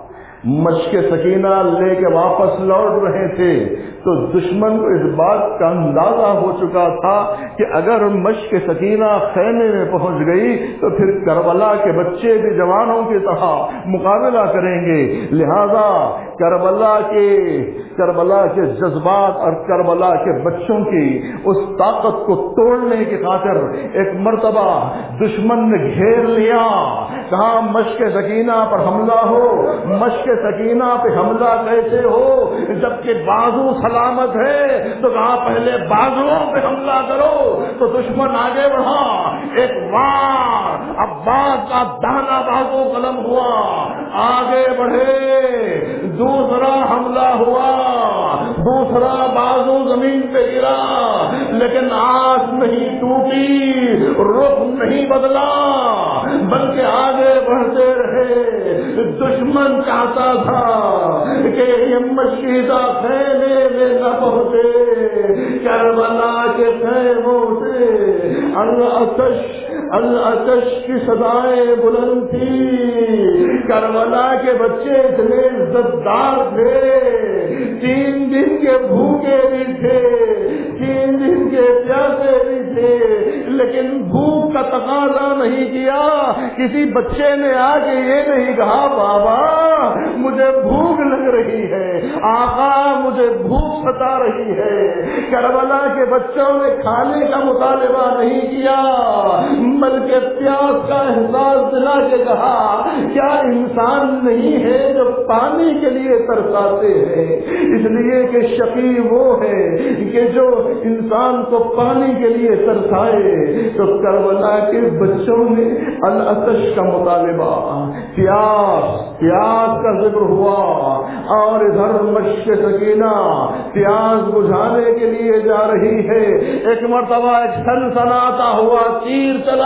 مشق سکینہ لے کے واپس لوٹ رہے تھے تو دشمن کو اس بات کا اندازہ ہو چکا تھا کہ اگر مشق سکینہ خیمے میں پہنچ گئی تو پھر کربلا کے بچے بھی جوانوں کی طرح مقابلہ کریں گے، لہذا کربلا کے کربلا کے جذبات اور کربلا کے بچوں کی اس طاقت کو توڑنے کی خاطر ایک مرتبہ دشمن نے گھیر لیا، کہا مشق سکینہ پر حملہ ہو، مشق سکینہ پہ حملہ کیسے ہو جبکہ بازو سلامت ہے، تو کہا پہلے بازوؤں پہ حملہ کرو، تو دشمن آگے بڑھا، ایک وار عباس کا دانا بازو قلم ہوا، آگے بڑھے، دوسرا حملہ ہوا، دوسرا بازو زمین پہ گرا، لیکن آس نہیں ٹوٹی، رخ نہیں بدلا، بلکہ آگے بڑھتے رہے۔ دشمن چاہتا تھا کہ یہ مشکیزہ خیمے میں نہ پہنچے، کربلا کے خیموں سے العطش العطش کی صدائیں بلند تھی، کربلا کے بچے اتنے عزتدار تھے، تین دن کے بھوکے بھی تھے، تین دن کے پیاسے بھی تھے، لیکن بھوک کا تقاضا نہیں کیا، کسی بچے نے آ کے یہ نہیں کہا بابا مجھے بھوک لگ رہی ہے، آقا مجھے بھوک ستا رہی ہے۔ کربلا کے بچوں نے کھانے کا مطالبہ نہیں کیا، بلکہ پیاس کا احساس دلا کے کہا کیا انسان نہیں ہے جو پانی کے لیے ترساتے ہیں؟ اس لیے کہ شقی وہ ہے کہ جو انسان کو پانی کے لیے ترسائے، تو کربلا کے بچوں نے العطش کا مطالبہ، پیاس پیاس کا ذکر ہوا، اور ادھر مشق سکینہ پیاس بجھانے کے لیے جا رہی ہے۔ ایک مرتبہ ایک سنسناتا ہوا تیر چلا،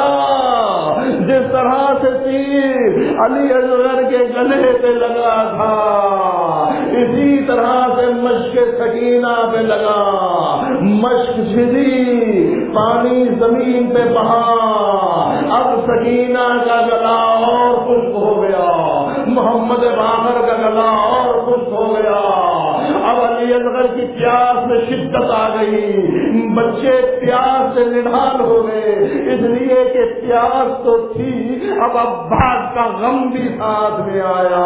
جس طرح سے تیر علی اصغر کے گلے پہ لگا تھا اسی طرح سے مشق سکینہ پہ لگا، مشق چھڑی، پانی زمین پہ بہا، اب سکینہ کا گلا اور خشک ہو گیا، محمد باقر کا گلا اور خشک ہو گیا، اب علی اصغر کی پیاس میں شدت آ گئی، بچے پیاس سے نڈھال ہو گئے، اس لیے کہ پیاس تو تھی، اب عباس کا غم بھی ساتھ میں آیا،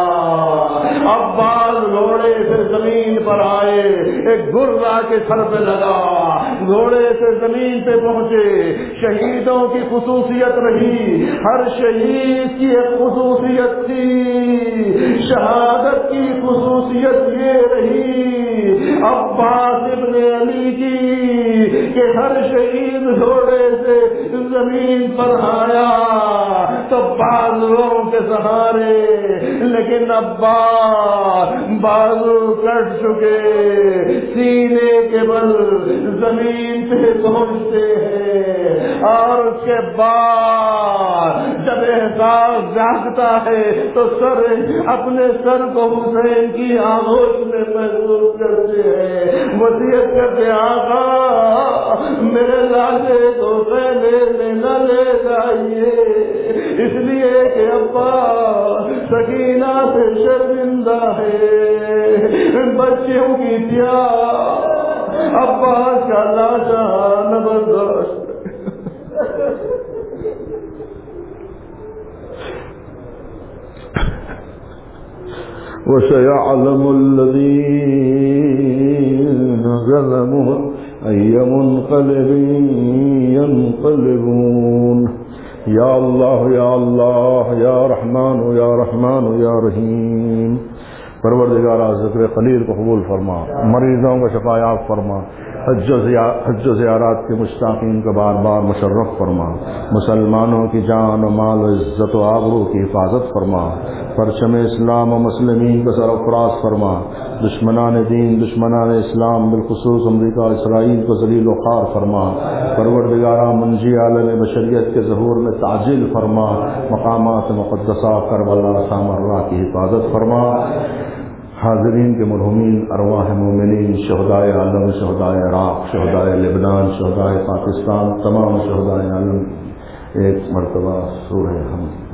عباس گھوڑے سے زمین پر آئے، ایک گرا کے سر پہ لگا، گھوڑے سے زمین پہ پہنچے. شہیدوں کی خصوصیت رہی, ہر شہید کی ایک خصوصیت تھی. شہادت کی خصوصیت یہ رہی عباس ابن علی کی کہ ہر شہید گھوڑے سے زمین پر آیا تو بازوؤں کے سہارے, لیکن عباس بازو کٹ چکے, سینے کے بل زمین پہ پہنچتے ہیں. اور اس کے بعد جب احساس جاگتا ہے تو سر اپنے سر کو حسین کی آغوش میں محسوس کرتے ہیں. وصیت کرتے آقا میرے لاشے کو پہلے میں نہ لے جائیے, اس لیے کہ ابا سکینہ سے شرمندہ ہے, بچیوں کی پیار عباس کا لاشا نہ برداشت. وَسَيَعْلَمُ الَّذِينَ ظَلَمُوا أَيَّ مُنقَلِبٍ يَنقَلِبُونَ. یا اللہ یا اللہ یا رحمان یا رحمان یا رحیم. پروردگارا ذکر خلیل کو قبول فرما, مریضوں کو شفایاب فرما, حج و زیارات کے مشتاقین کو بار بار مشرف فرما, مسلمانوں کی جان و مال و عزت و آبرو کی حفاظت فرما, پرچم اسلام و مسلمین کو سرفراز فرما, دشمنان دین دشمنان اسلام بالخصوص امریکہ اسرائیل کو ذلیل و خوار فرما. پروردگارا منجی عالم بشریت کے ظہور میں تعجیل فرما, مقامات مقدسہ کربلا سامرا کی حفاظت فرما. حاضرین کے مرحومین ارواح مومنین, شہدائے عالم, شہدائے عراق, شہدائے لبنان, شہدائے پاکستان, تمام شہدائے عالم ایک مرتبہ سورہ حمد